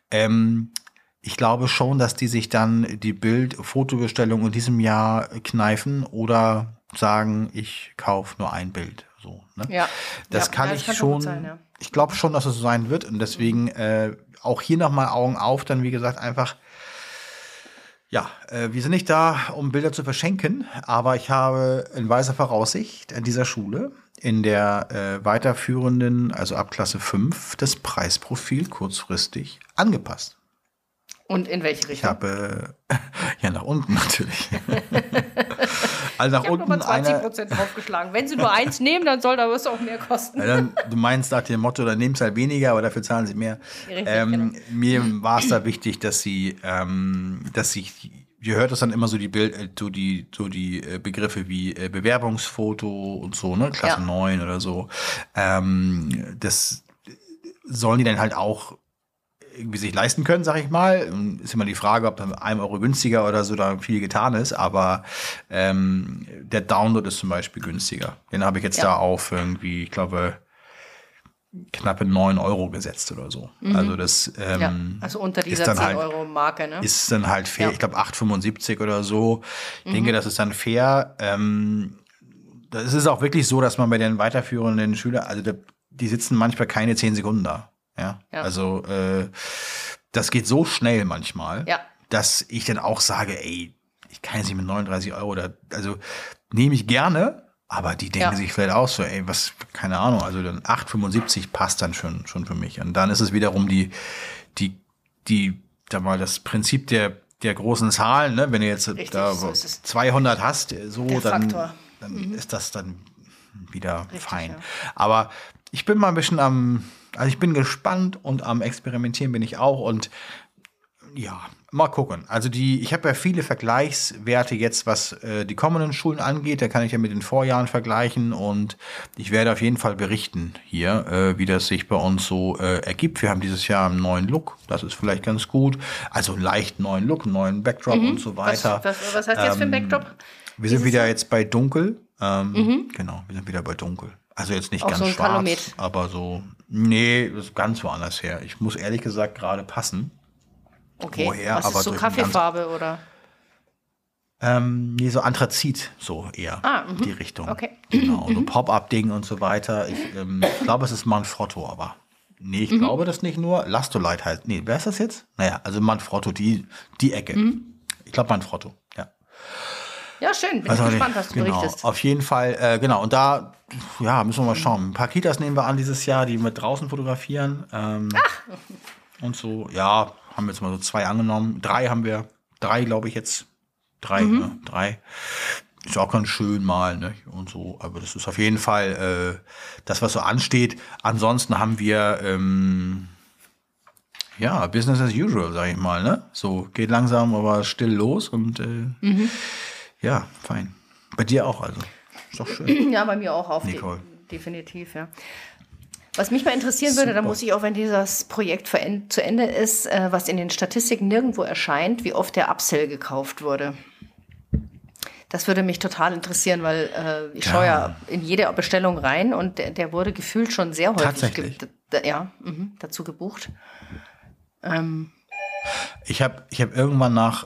ich glaube schon, dass die sich dann die Fotobestellung in diesem Jahr kneifen oder sagen, ich kaufe nur ein Bild. So, ne? Das kann schon sein, ja. Ich glaube schon, dass es so sein wird. Und deswegen auch hier nochmal Augen auf, dann wie gesagt einfach. Ja, wir sind nicht da, um Bilder zu verschenken, aber ich habe in weiser Voraussicht an dieser Schule in der weiterführenden, also ab Klasse 5, das Preisprofil kurzfristig angepasst. Und in welche Richtung? Ich habe, nach unten natürlich. Also nach ich habe nochmal 20% draufgeschlagen. Wenn Sie nur 1 nehmen, dann soll das auch mehr kosten. Du meinst nach dem Motto, dann nehmen Sie halt weniger, aber dafür zahlen Sie mehr. Richtig, genau. Mir war es da wichtig, dass ihr hört das dann immer so die Begriffe wie Bewerbungsfoto und so, ne, Klasse 9 oder so. Das sollen die dann halt auch irgendwie sich leisten können, sag ich mal. Ist immer die Frage, ob dann 1 Euro günstiger oder so da viel getan ist, aber der Download ist zum Beispiel günstiger. Den habe ich jetzt da auf irgendwie, ich glaube, knappe 9 Euro gesetzt oder so. Also das also unter dieser 10-Euro-Marke, ne? Ist dann halt fair. Ich glaube 8,75 oder so. Ich denke, das ist dann fair. Das ist auch wirklich so, dass man bei den weiterführenden Schülern, also die sitzen manchmal keine 10 Sekunden da. Ja. Also das geht so schnell manchmal, dass ich dann auch sage, ey, ich kann jetzt nicht mit 39 Euro, also nehme ich gerne, aber die denken sich vielleicht auch so, ey, was, keine Ahnung, also dann 8,75 passt dann schon für mich. Und dann ist es wiederum da mal das Prinzip der großen Zahlen, ne? Wenn du jetzt da so 200 hast, so, dann ist das dann wieder fein. Ja. Aber ich bin mal ein bisschen ich bin gespannt und am Experimentieren bin ich auch und ja, mal gucken. Also ich habe ja viele Vergleichswerte jetzt, was die kommenden Schulen angeht. Da kann ich ja mit den Vorjahren vergleichen und ich werde auf jeden Fall berichten hier, wie das sich bei uns so ergibt. Wir haben dieses Jahr einen neuen Look. Das ist vielleicht ganz gut. Also einen leicht neuen Look, einen neuen Backdrop und so weiter. Was heißt jetzt für ein Backdrop? Wir sind wieder jetzt bei dunkel. Genau, wir sind wieder bei dunkel. Also jetzt nicht auch ganz so schwarz, Kalomet. Aber so, nee, das ist ganz woanders her. Ich muss ehrlich gesagt gerade passen. Okay, woher, was ist so Kaffeefarbe oder? Nee, so Anthrazit, so eher die Richtung. Okay. Genau, so Pop-Up-Ding und so weiter. Ich glaube, es ist Manfrotto, aber Nee, ich glaube das nicht nur. Lastolite heißt. Nee, wer ist das jetzt? Naja, also Manfrotto, die Ecke. Ich glaube Manfrotto, ja. Ja, schön. Bin ich gespannt, was du berichtest. Auf jeden Fall, genau. Und da, ja, müssen wir mal schauen. Ein paar Kitas nehmen wir an dieses Jahr, die wir draußen fotografieren. Und so, ja, haben wir jetzt mal so 2 angenommen. 3 haben wir. 3, glaube ich, jetzt. 3, ne? 3. Ist auch ganz schön mal, ne? Und so. Aber das ist auf jeden Fall das, was so ansteht. Ansonsten haben wir ja, Business as usual, sag ich mal, ne? So, geht langsam, aber still los und ja, fein. Bei dir auch, also. Ist doch schön. Ja, bei mir auch Nicole. Definitiv, ja. Was mich mal interessieren würde, da muss ich auch, wenn dieses Projekt zu Ende ist, was in den Statistiken nirgendwo erscheint, wie oft der Upsell gekauft wurde. Das würde mich total interessieren, weil ich schaue ja in jede Bestellung rein und der wurde gefühlt schon sehr häufig dazu gebucht. Ich hab irgendwann nach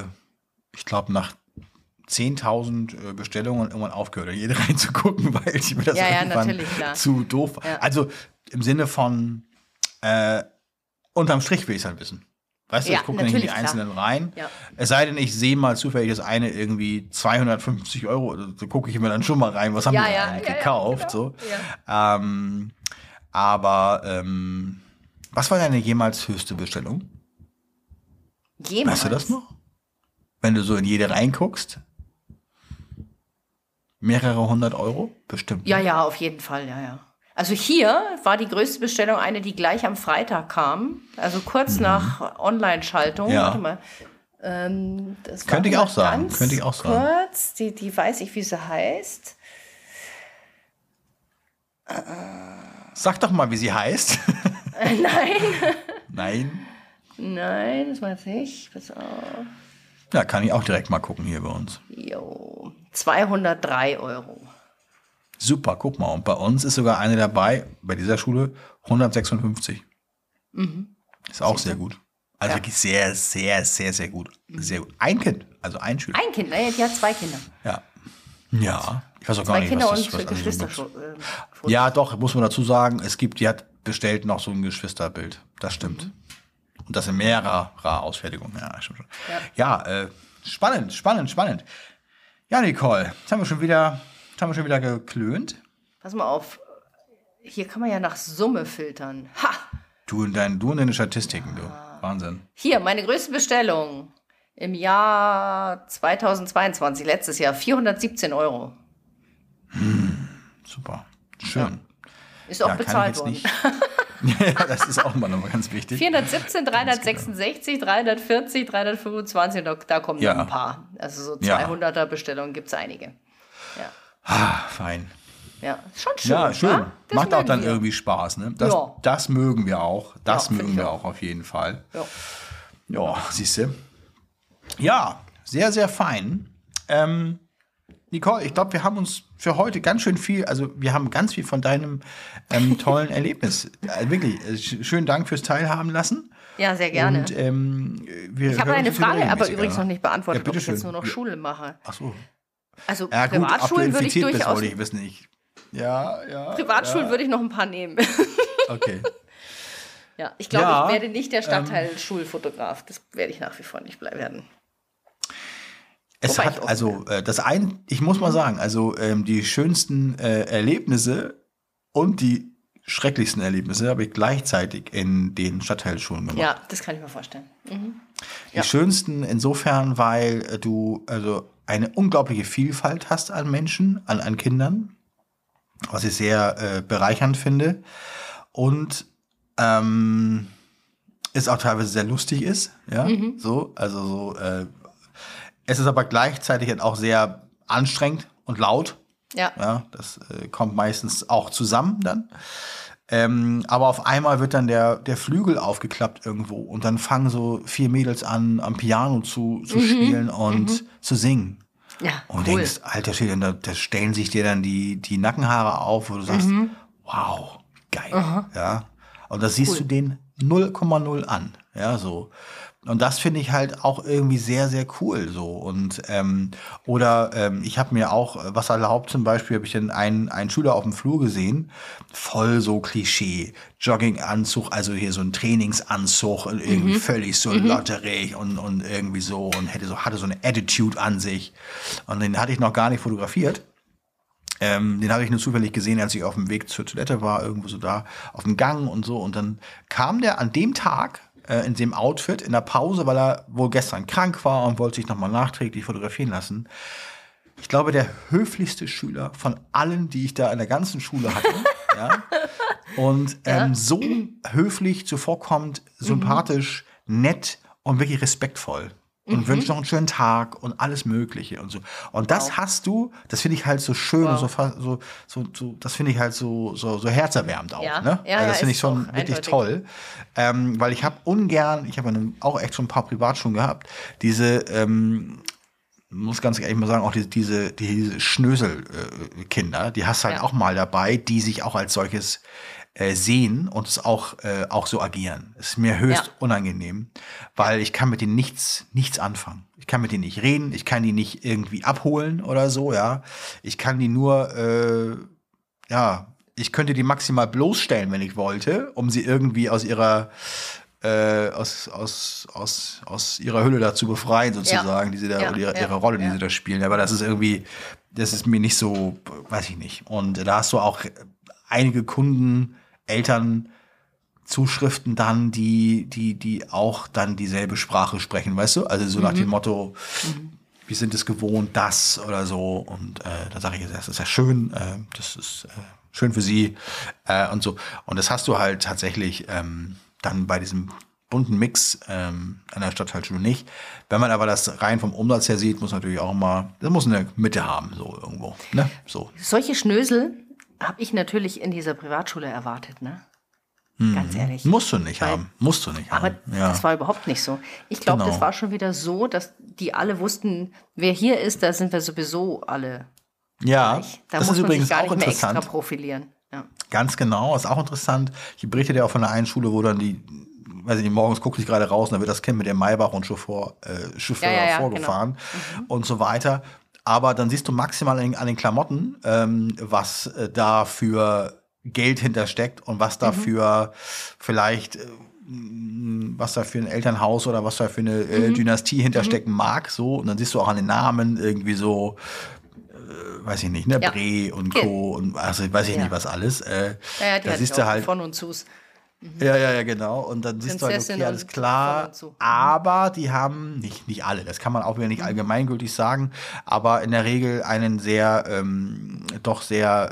10.000 Bestellungen irgendwann aufgehört, jede reinzugucken, weil ich mir das irgendwann zu doof war. Ja. Also im Sinne von unterm Strich will ich es halt wissen. Weißt du, ich gucke nicht in die einzelnen rein. Ja. Es sei denn, ich sehe mal zufällig das eine irgendwie 250 €. Also, so gucke ich mir dann schon mal rein, was haben die eigentlich gekauft. Genau. So. Ja. Aber was war deine jemals höchste Bestellung? Jemals? Weißt du das noch? Wenn du so in jede reinguckst? Mehrere 100 €? Bestimmt. Ja, auf jeden Fall, ja. Also hier war die größte Bestellung eine, die gleich am Freitag kam, also kurz nach Online-Schaltung. Ja. Warte mal. Das Könnte ich auch sagen. Kurz, die weiß ich, wie sie heißt. Sag doch mal, wie sie heißt. Nein. Nein, das weiß ich. Pass auf. Ja, kann ich auch direkt mal gucken hier bei uns. Jo, 203 €. Super, guck mal. Und bei uns ist sogar eine dabei, bei dieser Schule, 156. Ist auch sehr gut. Also wirklich sehr, sehr, sehr, sehr gut. Sehr gut. Ein Kind, also ein Schüler. Ein Kind, die hat 2 Kinder. Ja. Ich weiß auch gar nicht, Kinder was und Geschwister. Ja, doch, muss man dazu sagen, die hat bestellt noch so ein Geschwisterbild. Das stimmt. Und das in mehrerer Ausfertigung. Ja, stimmt schon. Ja, spannend. Ja, Nicole, jetzt haben wir schon wieder geklönt. Pass mal auf. Hier kann man ja nach Summe filtern. Ha! Du und deine Statistiken, du. Wahnsinn. Hier, meine größte Bestellung im Jahr 2022, letztes Jahr, 417 €. Super. Schön. Ja. Ist auch bezahlt worden. Ja, das ist auch immer noch mal ganz wichtig. 417, 366, 340, 325 und da kommen noch ein paar. Also so 200er Bestellungen gibt es einige. Ja. Fein. Ja, schon schön. Ja, schön. Macht auch dann irgendwie Spaß, ne? Das mögen wir auch. Das mögen wir auch auf jeden Fall. Ja, siehst du. Ja, sehr, sehr fein. Nicole, ich glaube, wir haben uns für heute ganz schön viel, also wir haben ganz viel von deinem tollen Erlebnis. Wirklich, schönen Dank fürs Teilhaben lassen. Ja, sehr gerne. Und, ich habe eine Frage, aber übrigens noch nicht beantwortet, ob ich jetzt nur noch Schule mache. Ach so. Also Privatschulen würde ich durchaus... wollte ich wissen. Privatschulen würde ich noch ein paar nehmen. Okay. Ja, ich glaube, ich werde nicht der Stadtteil-Schulfotograf. Das werde ich nach wie vor nicht werden. Es hat ich muss mal sagen, also die schönsten Erlebnisse und die schrecklichsten Erlebnisse habe ich gleichzeitig in den Stadtteilschulen gemacht. Ja, das kann ich mir vorstellen. Die schönsten insofern, weil du also eine unglaubliche Vielfalt hast an Menschen, an Kindern, was ich sehr bereichernd finde und es auch teilweise sehr lustig ist, ja, es ist aber gleichzeitig halt auch sehr anstrengend und laut. Ja, das kommt meistens auch zusammen dann. Aber auf einmal wird dann der Flügel aufgeklappt irgendwo und dann fangen so 4 Mädels an, am Piano zu spielen und zu singen. Ja, und du denkst, alter Schwede, da stellen sich dir dann die Nackenhaare auf, wo du sagst, wow, geil. Ja. Und das siehst du den 0,0 an. Ja, so. Und das finde ich halt auch irgendwie sehr, sehr cool so. Und ich habe mir auch was erlaubt, zum Beispiel habe ich dann einen Schüler auf dem Flur gesehen, voll so Klischee, Jogginganzug, also hier so ein Trainingsanzug und irgendwie völlig so lotterig und irgendwie so und hatte so eine Attitude an sich. Und den hatte ich noch gar nicht fotografiert. Den habe ich nur zufällig gesehen, als ich auf dem Weg zur Toilette war, irgendwo so da auf dem Gang und so. Und dann kam der an dem Tag in dem Outfit in der Pause, weil er wohl gestern krank war und wollte sich nochmal nachträglich fotografieren lassen. Ich glaube, der höflichste Schüler von allen, die ich da in der ganzen Schule hatte. Ja? Und so höflich, zuvorkommend, sympathisch, nett und wirklich respektvoll. Und wünscht noch einen schönen Tag und alles Mögliche und so. Und das hast du, das finde ich halt so schön und so, das finde ich halt so herzerwärmend auch. Ja. Ne? Ja, also das finde ich schon wirklich eindeutig. toll. Weil ich habe auch echt schon ein paar Privatschulen gehabt, diese, muss ganz ehrlich mal sagen, auch diese Schnösel-Kinder, die hast du halt auch mal dabei, die sich auch als solches sehen und es auch so agieren. Es ist mir höchst unangenehm, weil ich kann mit denen nichts anfangen. Ich kann mit denen nicht reden, ich kann die nicht irgendwie abholen oder so, ja. Ich kann die nur, ich könnte die maximal bloßstellen, wenn ich wollte, um sie irgendwie aus ihrer aus ihrer Hülle da zu befreien, sozusagen, die sie da, oder ihre Rolle, die sie da spielen. Aber das ist mir nicht so, weiß ich nicht. Und da hast du auch einige Kunden, Eltern, Zuschriften dann, die auch dann dieselbe Sprache sprechen, weißt du? Also so nach dem Motto, wir sind es gewohnt, das oder so. Und da sage ich, das ist ja schön, das ist schön für sie und so. Und das hast du halt tatsächlich dann bei diesem bunten Mix an der Stadtteilschule nicht. Wenn man aber das rein vom Umsatz her sieht, muss natürlich auch immer, das muss eine Mitte haben, so irgendwo. Ne? So. Solche Schnösel habe ich natürlich in dieser Privatschule erwartet, ne? Ganz ehrlich. Musst du nicht haben. Aber das war überhaupt nicht so. Ich glaube, das war schon wieder so, dass die alle wussten, wer hier ist, da sind wir sowieso alle gleich. Da das muss ist man übrigens sich gar auch nicht mehr interessant. extra profilieren. Ja. Ganz genau, ist auch interessant. Ich berichte ja auch von der einen Schule, wo dann morgens gucke ich gerade raus und da wird das Kind mit dem Maybach und Chauffeur vorgefahren und so weiter. Aber dann siehst du maximal an den Klamotten, was da für Geld hintersteckt und was da für vielleicht, was da für ein Elternhaus oder was da für eine Dynastie hinterstecken mag. So. Und dann siehst du auch an den Namen irgendwie so, weiß ich nicht, ne, Bre und Co. und also weiß ich nicht, was alles. Da siehst du halt von und zus. Ja, genau. Und dann siehst du halt, okay, alles klar. Aber die haben, nicht alle, das kann man auch wieder nicht allgemeingültig sagen, aber in der Regel einen sehr, doch sehr,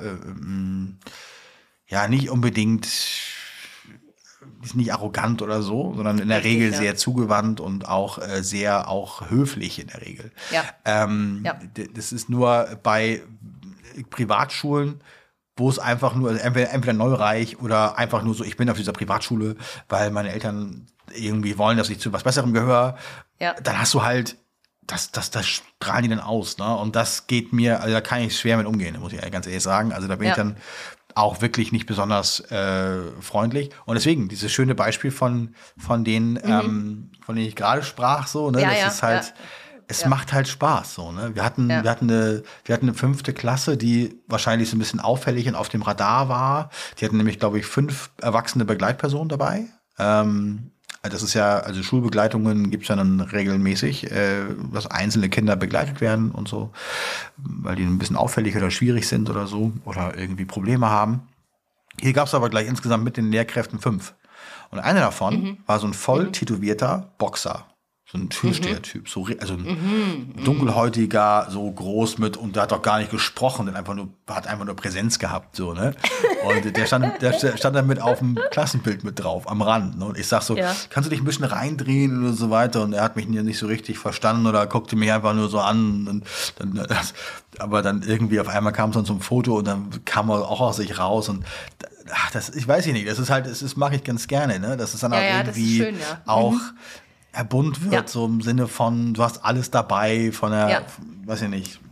nicht unbedingt, ist nicht arrogant oder so, sondern in der Regel sehr zugewandt und auch sehr auch höflich in der Regel. Das ist nur bei Privatschulen, wo es einfach nur, entweder neureich oder einfach nur so, ich bin auf dieser Privatschule, weil meine Eltern irgendwie wollen, dass ich zu was Besserem gehöre. Ja. Dann hast du halt, das strahlen die dann aus, ne? Und das geht mir, also da kann ich schwer mit umgehen, muss ich ganz ehrlich sagen. Also da bin ich dann auch wirklich nicht besonders freundlich. Und deswegen, dieses schöne Beispiel von denen, von denen ich gerade sprach, so, ne? Das ist halt. Es macht halt Spaß, so, ne? Wir hatten eine 5. Klasse, die wahrscheinlich so ein bisschen auffällig und auf dem Radar war. Die hatten nämlich, glaube ich, 5 erwachsene Begleitpersonen dabei. Das ist ja, also Schulbegleitungen gibt's ja dann regelmäßig, dass einzelne Kinder begleitet werden und so, weil die ein bisschen auffällig oder schwierig sind oder so oder irgendwie Probleme haben. Hier gab's aber gleich insgesamt mit den Lehrkräften 5. Und einer davon war so ein voll tätowierter Boxer. So ein Türsteher-Typ, also ein dunkelhäutiger, so groß mit, und der hat doch gar nicht gesprochen, der hat einfach nur Präsenz gehabt, so, ne? Und der stand dann mit auf dem Klassenbild mit drauf, am Rand, ne? Und ich sag so, kannst du dich ein bisschen reindrehen und so weiter? Und er hat mich nicht so richtig verstanden oder guckte mich einfach nur so an. Und aber dann irgendwie auf einmal kam es dann zum Foto und dann kam er auch aus sich raus und ich weiß nicht, das mache ich ganz gerne, ne? Das ist dann auch irgendwie schön, auch bunt wird, so im Sinne von, du hast alles dabei, von der, weiß ich nicht,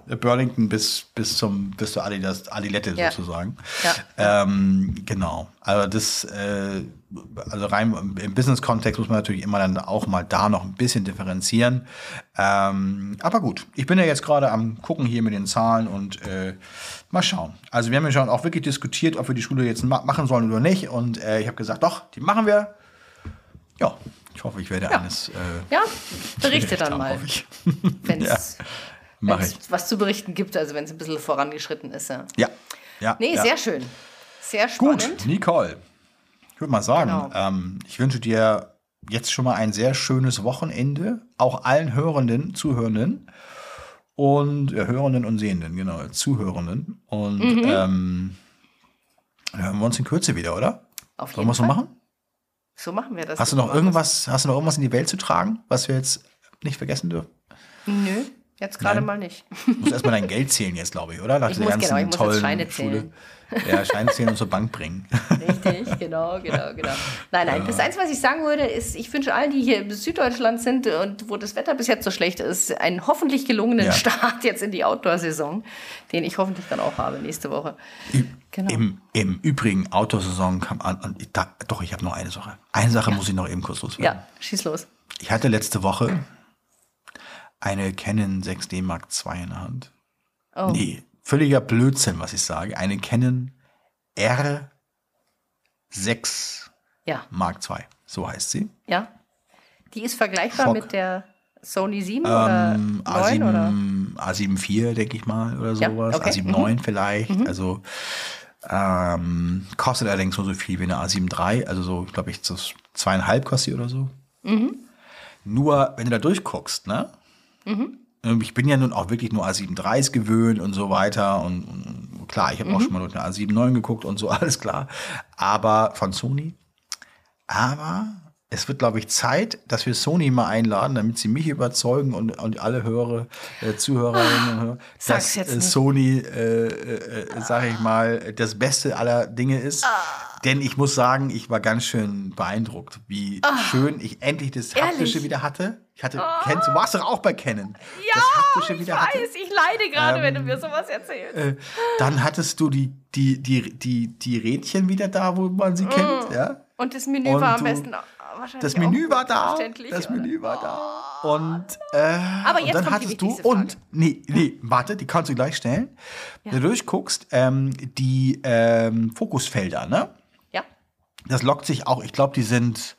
Burlington bis zur Adilette sozusagen. Ja. Genau. Also das, also rein im Business-Kontext muss man natürlich immer dann auch mal da noch ein bisschen differenzieren. Aber gut, ich bin ja jetzt gerade am gucken hier mit den Zahlen und mal schauen. Also wir haben ja schon auch wirklich diskutiert, ob wir die Schule jetzt machen sollen oder nicht. Und ich habe gesagt, doch, die machen wir. Ja, ich hoffe, ich werde alles. Berichte dann mal, wenn es was zu berichten gibt, also wenn es ein bisschen vorangeschritten ist. Ja. Nee, sehr schön. Sehr spannend. Gut, Nicole, ich würde mal sagen, ich wünsche dir jetzt schon mal ein sehr schönes Wochenende, auch allen Zuhörenden und Hörenden und Sehenden, genau, Zuhörenden. Und hören wir uns in Kürze wieder, oder? Auf jeden Sollen wir es so machen? So machen wir das. Hast du noch irgendwas in die Welt zu tragen, was wir jetzt nicht vergessen dürfen? Nö. Jetzt gerade mal nicht. Du musst erstmal dein Geld zählen jetzt, glaube ich, oder? Nach ich muss jetzt Scheine zählen. Ja, Scheine zählen und zur Bank bringen. Richtig, genau. Nein, das Einzige, was ich sagen würde, ist, ich wünsche allen, die hier in Süddeutschland sind und wo das Wetter bis jetzt so schlecht ist, einen hoffentlich gelungenen Start jetzt in die Outdoor-Saison, den ich hoffentlich dann auch habe nächste Woche. Genau. Im Übrigen, Outdoor-Saison kam an. Doch, ich habe noch eine Sache. Eine Sache muss ich noch eben kurz loswerden. Ja, schieß los. Ich hatte letzte Woche eine Canon 6D Mark II in der Hand. Oh. Nee, völliger Blödsinn, was ich sage. Eine Canon R6 Mark II. So heißt sie. Ja. Die ist vergleichbar mit der Sony 7 oder 9? A7, oder? A7 IV, denke ich mal, oder sowas. Okay. A7 IX vielleicht. Also kostet allerdings nur so viel wie eine A7 III. Also so, glaube ich, so 2,5 kostet sie oder so. Nur, wenn du da durchguckst, ne? Ich bin ja nun auch wirklich nur A7 IIIs gewöhnt und so weiter. Und klar, ich habe auch schon mal durch eine A7 IX geguckt und so, alles klar. Aber von Sony. Aber es wird, glaube ich, Zeit, dass wir Sony mal einladen, damit sie mich überzeugen und alle Zuhörerinnen und Hörer, dass Sony, sage ich mal, das Beste aller Dinge ist. Denn ich muss sagen, ich war ganz schön beeindruckt, wie schön ich endlich das Haptische wieder hatte. Du warst doch auch bei Canon. Ja, das Haptische wieder ich weiß, ich leide gerade, wenn du mir sowas erzählst. Dann hattest du die Rädchen wieder da, wo man sie kennt. Ja? Und das Menü war am besten wahrscheinlich Das Menü war da. Das Menü war da. Und, aber jetzt und dann kommt hattest du, Frage. Und, warte, die kannst du gleich stellen. Wenn du durchguckst, die Fokusfelder, ne? Ja. Das lockt sich auch, ich glaube, die sind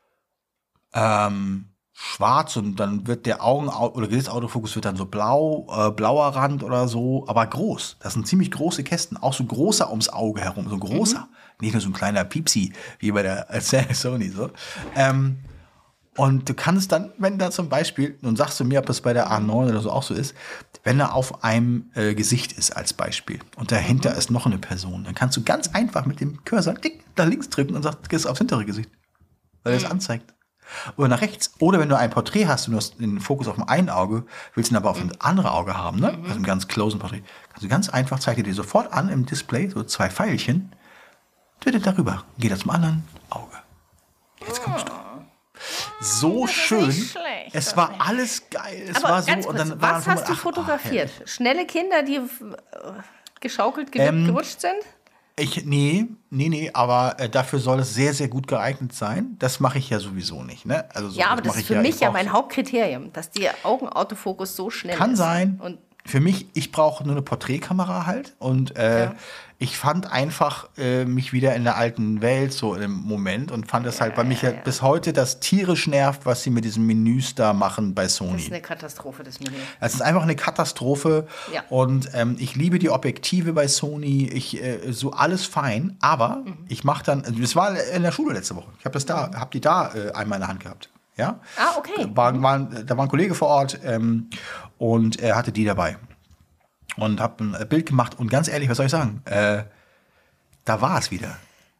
schwarz und dann wird der Gesichtsautofokus wird dann so blauer Rand oder so, aber groß. Das sind ziemlich große Kästen, auch so großer ums Auge herum, so ein großer. Nicht nur so ein kleiner Piepsi, wie bei der Sony so. Und du kannst dann, wenn da zum Beispiel, nun sagst du mir, ob das bei der A9 oder so auch so ist, wenn er auf einem Gesicht ist als Beispiel und dahinter ist noch eine Person, dann kannst du ganz einfach mit dem Cursor da links drücken und sagst, gehst aufs hintere Gesicht, weil er es anzeigt. Oder nach rechts. Oder wenn du ein Porträt hast und du hast den Fokus auf dem einen Auge, willst ihn aber auf das andere Auge haben, ne? Also ein ganz closen Porträt. Kannst du ganz einfach, zeigt dir sofort an im Display, so 2 Pfeilchen, darüber. Geht das zum anderen Auge. Jetzt kommst du. So schön. Es war alles geil. Es war so. Ganz kurz, und dann was hast du fotografiert? Schnelle Kinder, die geschaukelt, gerutscht sind? Nee, aber dafür soll es sehr, sehr gut geeignet sein. Das mache ich ja sowieso nicht. Ne? Also so, aber das ist für mich ja mein Hauptkriterium, dass der Augenautofokus so schnell ist. Kann sein. Und für mich, ich brauche nur eine Porträtkamera halt. Und ich fand einfach mich wieder in der alten Welt so im Moment und fand es halt bei mich bis heute das tierisch nervt, was sie mit diesen Menüs da machen bei Sony. Das ist eine Katastrophe, das Menü. Es ist einfach eine Katastrophe. Ja. Und ich liebe die Objektive bei Sony. So alles fein. Aber ich mache dann, das war in der Schule letzte Woche. Ich habe die da einmal in der Hand gehabt. Ja? Ah, okay. Da war ein Kollege vor Ort und er hatte die dabei. Und habe ein Bild gemacht. Und ganz ehrlich, was soll ich sagen? Da war es wieder.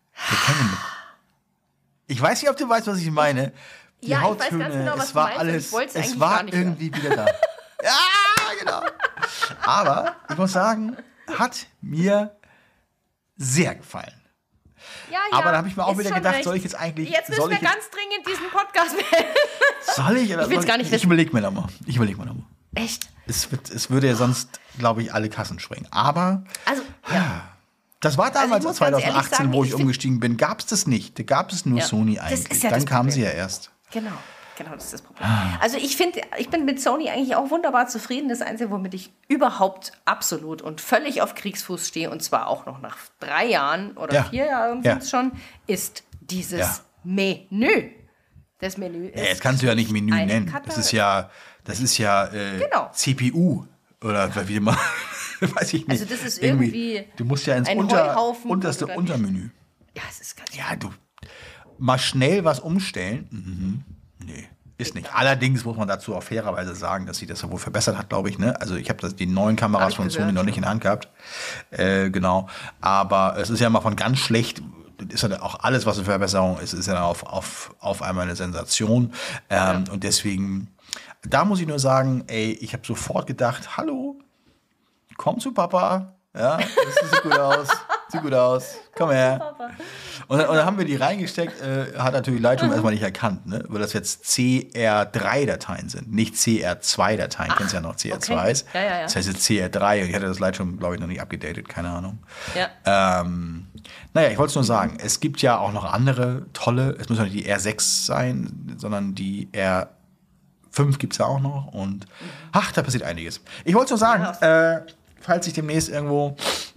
Ich weiß nicht, ob du weißt, was ich meine. Die Hauttöne, ich weiß ganz genau, was es war du meinst, alles, es war irgendwie wieder da. Ja, genau. Aber ich muss sagen, hat mir sehr gefallen. Ja, aber da habe ich mir auch wieder gedacht, soll ich jetzt eigentlich... Jetzt müssen wir ganz dringend diesen Podcast beenden. Soll ich? Oder ich will es gar nicht wissen. Ich überlege mir nochmal. Echt? Es würde ja sonst glaube ich, alle Kassen springen. Aber Also, ja. das war damals muss ganz ehrlich 2018, sagen, wo ich umgestiegen bin, gab es das nicht. Da gab es nur Ja. Sony Das eigentlich. ist ja Dann das kamen sie Problem. ja erst. Genau, das ist das Problem. Also ich bin mit Sony eigentlich auch wunderbar zufrieden. Das Einzige, womit ich überhaupt absolut und völlig auf Kriegsfuß stehe, und zwar auch noch nach 3 Jahren oder 4 Jahren sind es schon, ist dieses Menü. Das Menü ist Jetzt kannst du ja nicht Menü nennen. Das ist ja Genau. CPU oder wie immer. Weiß ich nicht. Also das ist irgendwie du musst ja ins ein Heuhaufen unterste oder Untermenü. Ja, es ist ganz Ja, du mal schnell was umstellen. Nee, ist nicht. Allerdings muss man dazu auch fairerweise sagen, dass sie das ja wohl verbessert hat, glaube ich. Ne? Also ich habe die neuen Kameras von Sony noch nicht in der Hand gehabt. Genau. Aber es ist ja mal von ganz schlecht. Ist ja auch alles, was eine Verbesserung ist ja auf einmal eine Sensation. Und deswegen, da muss ich nur sagen, ich habe sofort gedacht, hallo, komm zu Papa. Ja, das sieht gut aus. Sieht gut aus. Komm her. Und dann haben wir die reingesteckt, hat natürlich Lightroom erstmal nicht erkannt, ne? Weil das jetzt CR3-Dateien sind, nicht CR2-Dateien. Kennst ja noch CR2s. Okay. Ja. Das heißt jetzt CR3 und ich hatte das Lightroom, glaube ich, noch nicht abgedatet, keine Ahnung. Ja. Naja, ich wollte es nur sagen, es gibt ja auch noch andere tolle, es muss ja nicht die R6 sein, sondern die R5 gibt es ja auch noch und da passiert einiges. Ich wollte nur sagen, falls ich demnächst irgendwo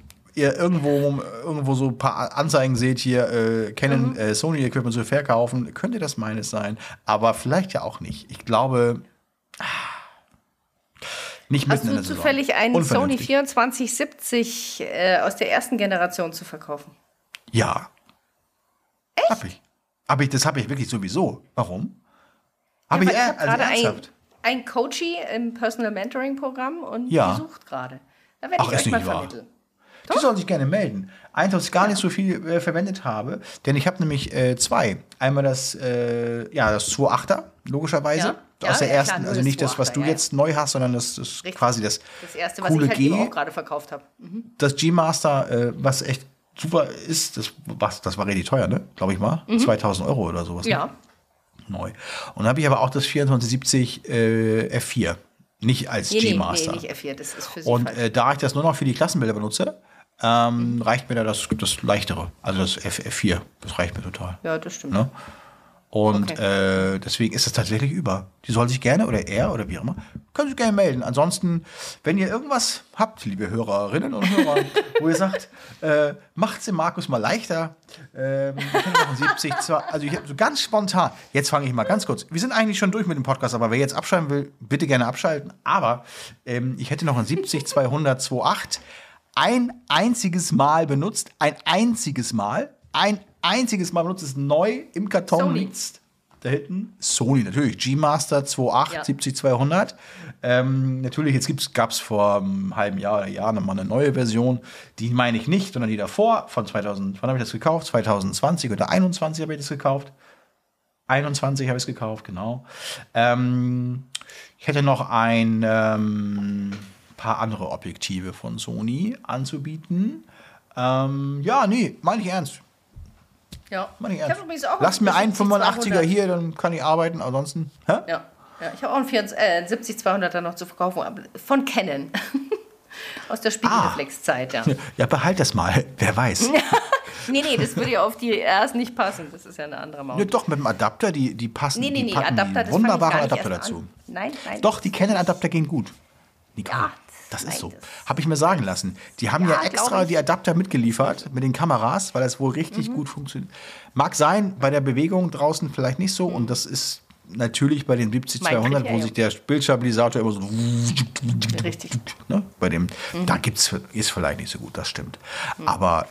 so ein paar Anzeigen seht hier, Canon, Sony Equipment zu verkaufen, könnte das meines sein, aber vielleicht ja auch nicht. Ich glaube, nicht mitten in der Saison. Hast du zufällig einen Sony Unvernünftig. 2470 aus der ersten Generation zu verkaufen? Ja. Echt? Hab ich. Das habe ich wirklich sowieso. Warum? Weil ich habe gerade ein Coachie im Personal Mentoring Programm und die sucht gerade. Da werde ich euch mal vermitteln. Die sollen sich gerne melden. Eins, was ich gar nicht so viel verwendet habe, denn ich habe nämlich 2. Einmal das 2.8er, logischerweise. Aus der ersten, klar, also nicht das, was du jetzt neu hast, sondern das quasi das erste, was coole ich halt eben auch gerade verkauft habe. Das G-Master, was echt super ist, das war richtig teuer, ne? Glaube ich mal. 2.000 € oder sowas. Ja. Ne? Neu. Und dann habe ich aber auch das 2470 F4. Nicht als G-Master. Nee, nicht F4, das ist für sie Und falsch. da ich das nur noch für die Klassenbilder benutze, reicht mir da das leichtere, also das F4. Das reicht mir total. Ja, das stimmt. Ne? Und deswegen ist es tatsächlich über. Die soll sich gerne, oder er, oder wie auch immer, können sich gerne melden. Ansonsten, wenn ihr irgendwas habt, liebe Hörerinnen und Hörer, wo ihr sagt, macht es dem Markus mal leichter. Ich hätte noch einen 70, also ich so ganz spontan, jetzt fange ich mal ganz kurz. Wir sind eigentlich schon durch mit dem Podcast, aber wer jetzt abschalten will, bitte gerne abschalten. Aber ich hätte noch einen 70-200 2.8 ein einziges Mal benutzt, ein einziges Mal benutzt, ist neu im Karton Sony. liegt da hinten. Sony, natürlich. G-Master 2.8, 70-200. Natürlich, jetzt gab es vor einem halben Jahr oder Jahr nochmal eine neue Version. Die meine ich nicht, sondern die davor, von 2000, wann habe ich das gekauft? 2020 oder 2021 habe ich das gekauft. 21 habe ich es gekauft, genau. Ich hätte noch ein paar andere Objektive von Sony anzubieten. Meine ich ernst. Ja. Meine ich Ich ernst. habe übrigens auch Lass mir einen 85er 200. hier, dann kann ich arbeiten. Ansonsten. Hä? Ja, ich habe auch einen 70-200er noch zu verkaufen, von Canon. Aus der Spiegelreflexzeit, ja. Ja, behalt das mal. Wer weiß. Nee, das würde ja auf die RS nicht passen. Das ist ja eine andere Maus. Ja, doch, mit dem Adapter, die passen. Nee, die packen Adapter, die das wunderbaren fang ich gar Adapter nicht erst dazu. an. Nein. Doch, die Canon-Adapter gehen gut. Nicole, Ja, das ist so. nein, das- Habe ich mir sagen lassen. Die haben ja extra glaub ich. die Adapter mitgeliefert mit den Kameras, weil das wohl richtig gut funktioniert. Mag sein, bei der Bewegung draußen vielleicht nicht so. Und das ist natürlich bei den 70-200, wo Kriterium. sich der Bildstabilisator immer so. Richtig. Ne? Bei dem, da ist vielleicht nicht so gut, das stimmt. Aber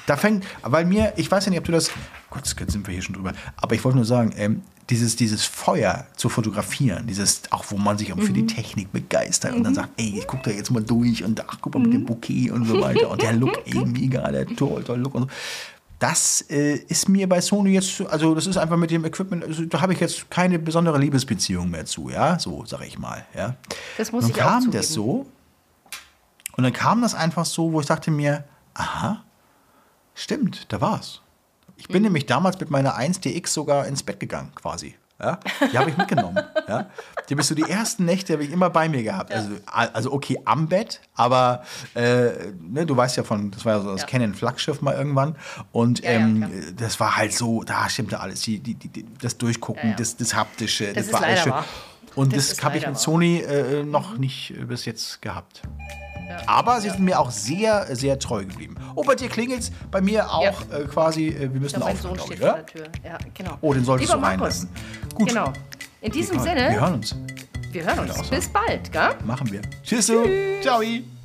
ich weiß ja nicht, ob du das, Gott, jetzt sind wir hier schon drüber, aber ich wollte nur sagen, dieses Feuer zu fotografieren, auch wo man sich auch für die Technik begeistert und dann sagt, ich guck da jetzt mal durch und ach, guck mal mit dem Bouquet und so weiter und der Look, mega, der toll Look und so. Das ist mir bei Sony jetzt, also das ist einfach mit dem Equipment, also da habe ich jetzt keine besondere Liebesbeziehung mehr zu, ja, so sage ich mal, ja. Das muss Und ich dann auch kam zugeben. das so und dann kam das einfach so, wo ich dachte mir, aha, stimmt, da war's. Ich bin nämlich damals mit meiner 1DX sogar ins Bett gegangen, quasi. Ja? Die habe ich mitgenommen. Ja? Die habe ich so die ersten Nächte habe ich immer bei mir gehabt. Ja. Also okay, am Bett, aber ne, du weißt ja das war ja so das Canon-Flaggschiff mal irgendwann. Und das war halt so, da stimmte alles. Das Durchgucken, das Haptische, das war alles schön. Und das habe ich mit Sony noch nicht bis jetzt gehabt. Ja. Aber sie sind mir auch sehr, sehr treu geblieben. Oh, bei dir klingelt's, bei mir auch quasi, wir müssen aufhören, glaube ich, oder? Ja, genau. Oh, den solltest du reinlassen. Gut. Genau. In diesem Sinne. Wir hören uns. Wir hören uns. Bis bald, gell? Machen wir. Tschüss. Ciao.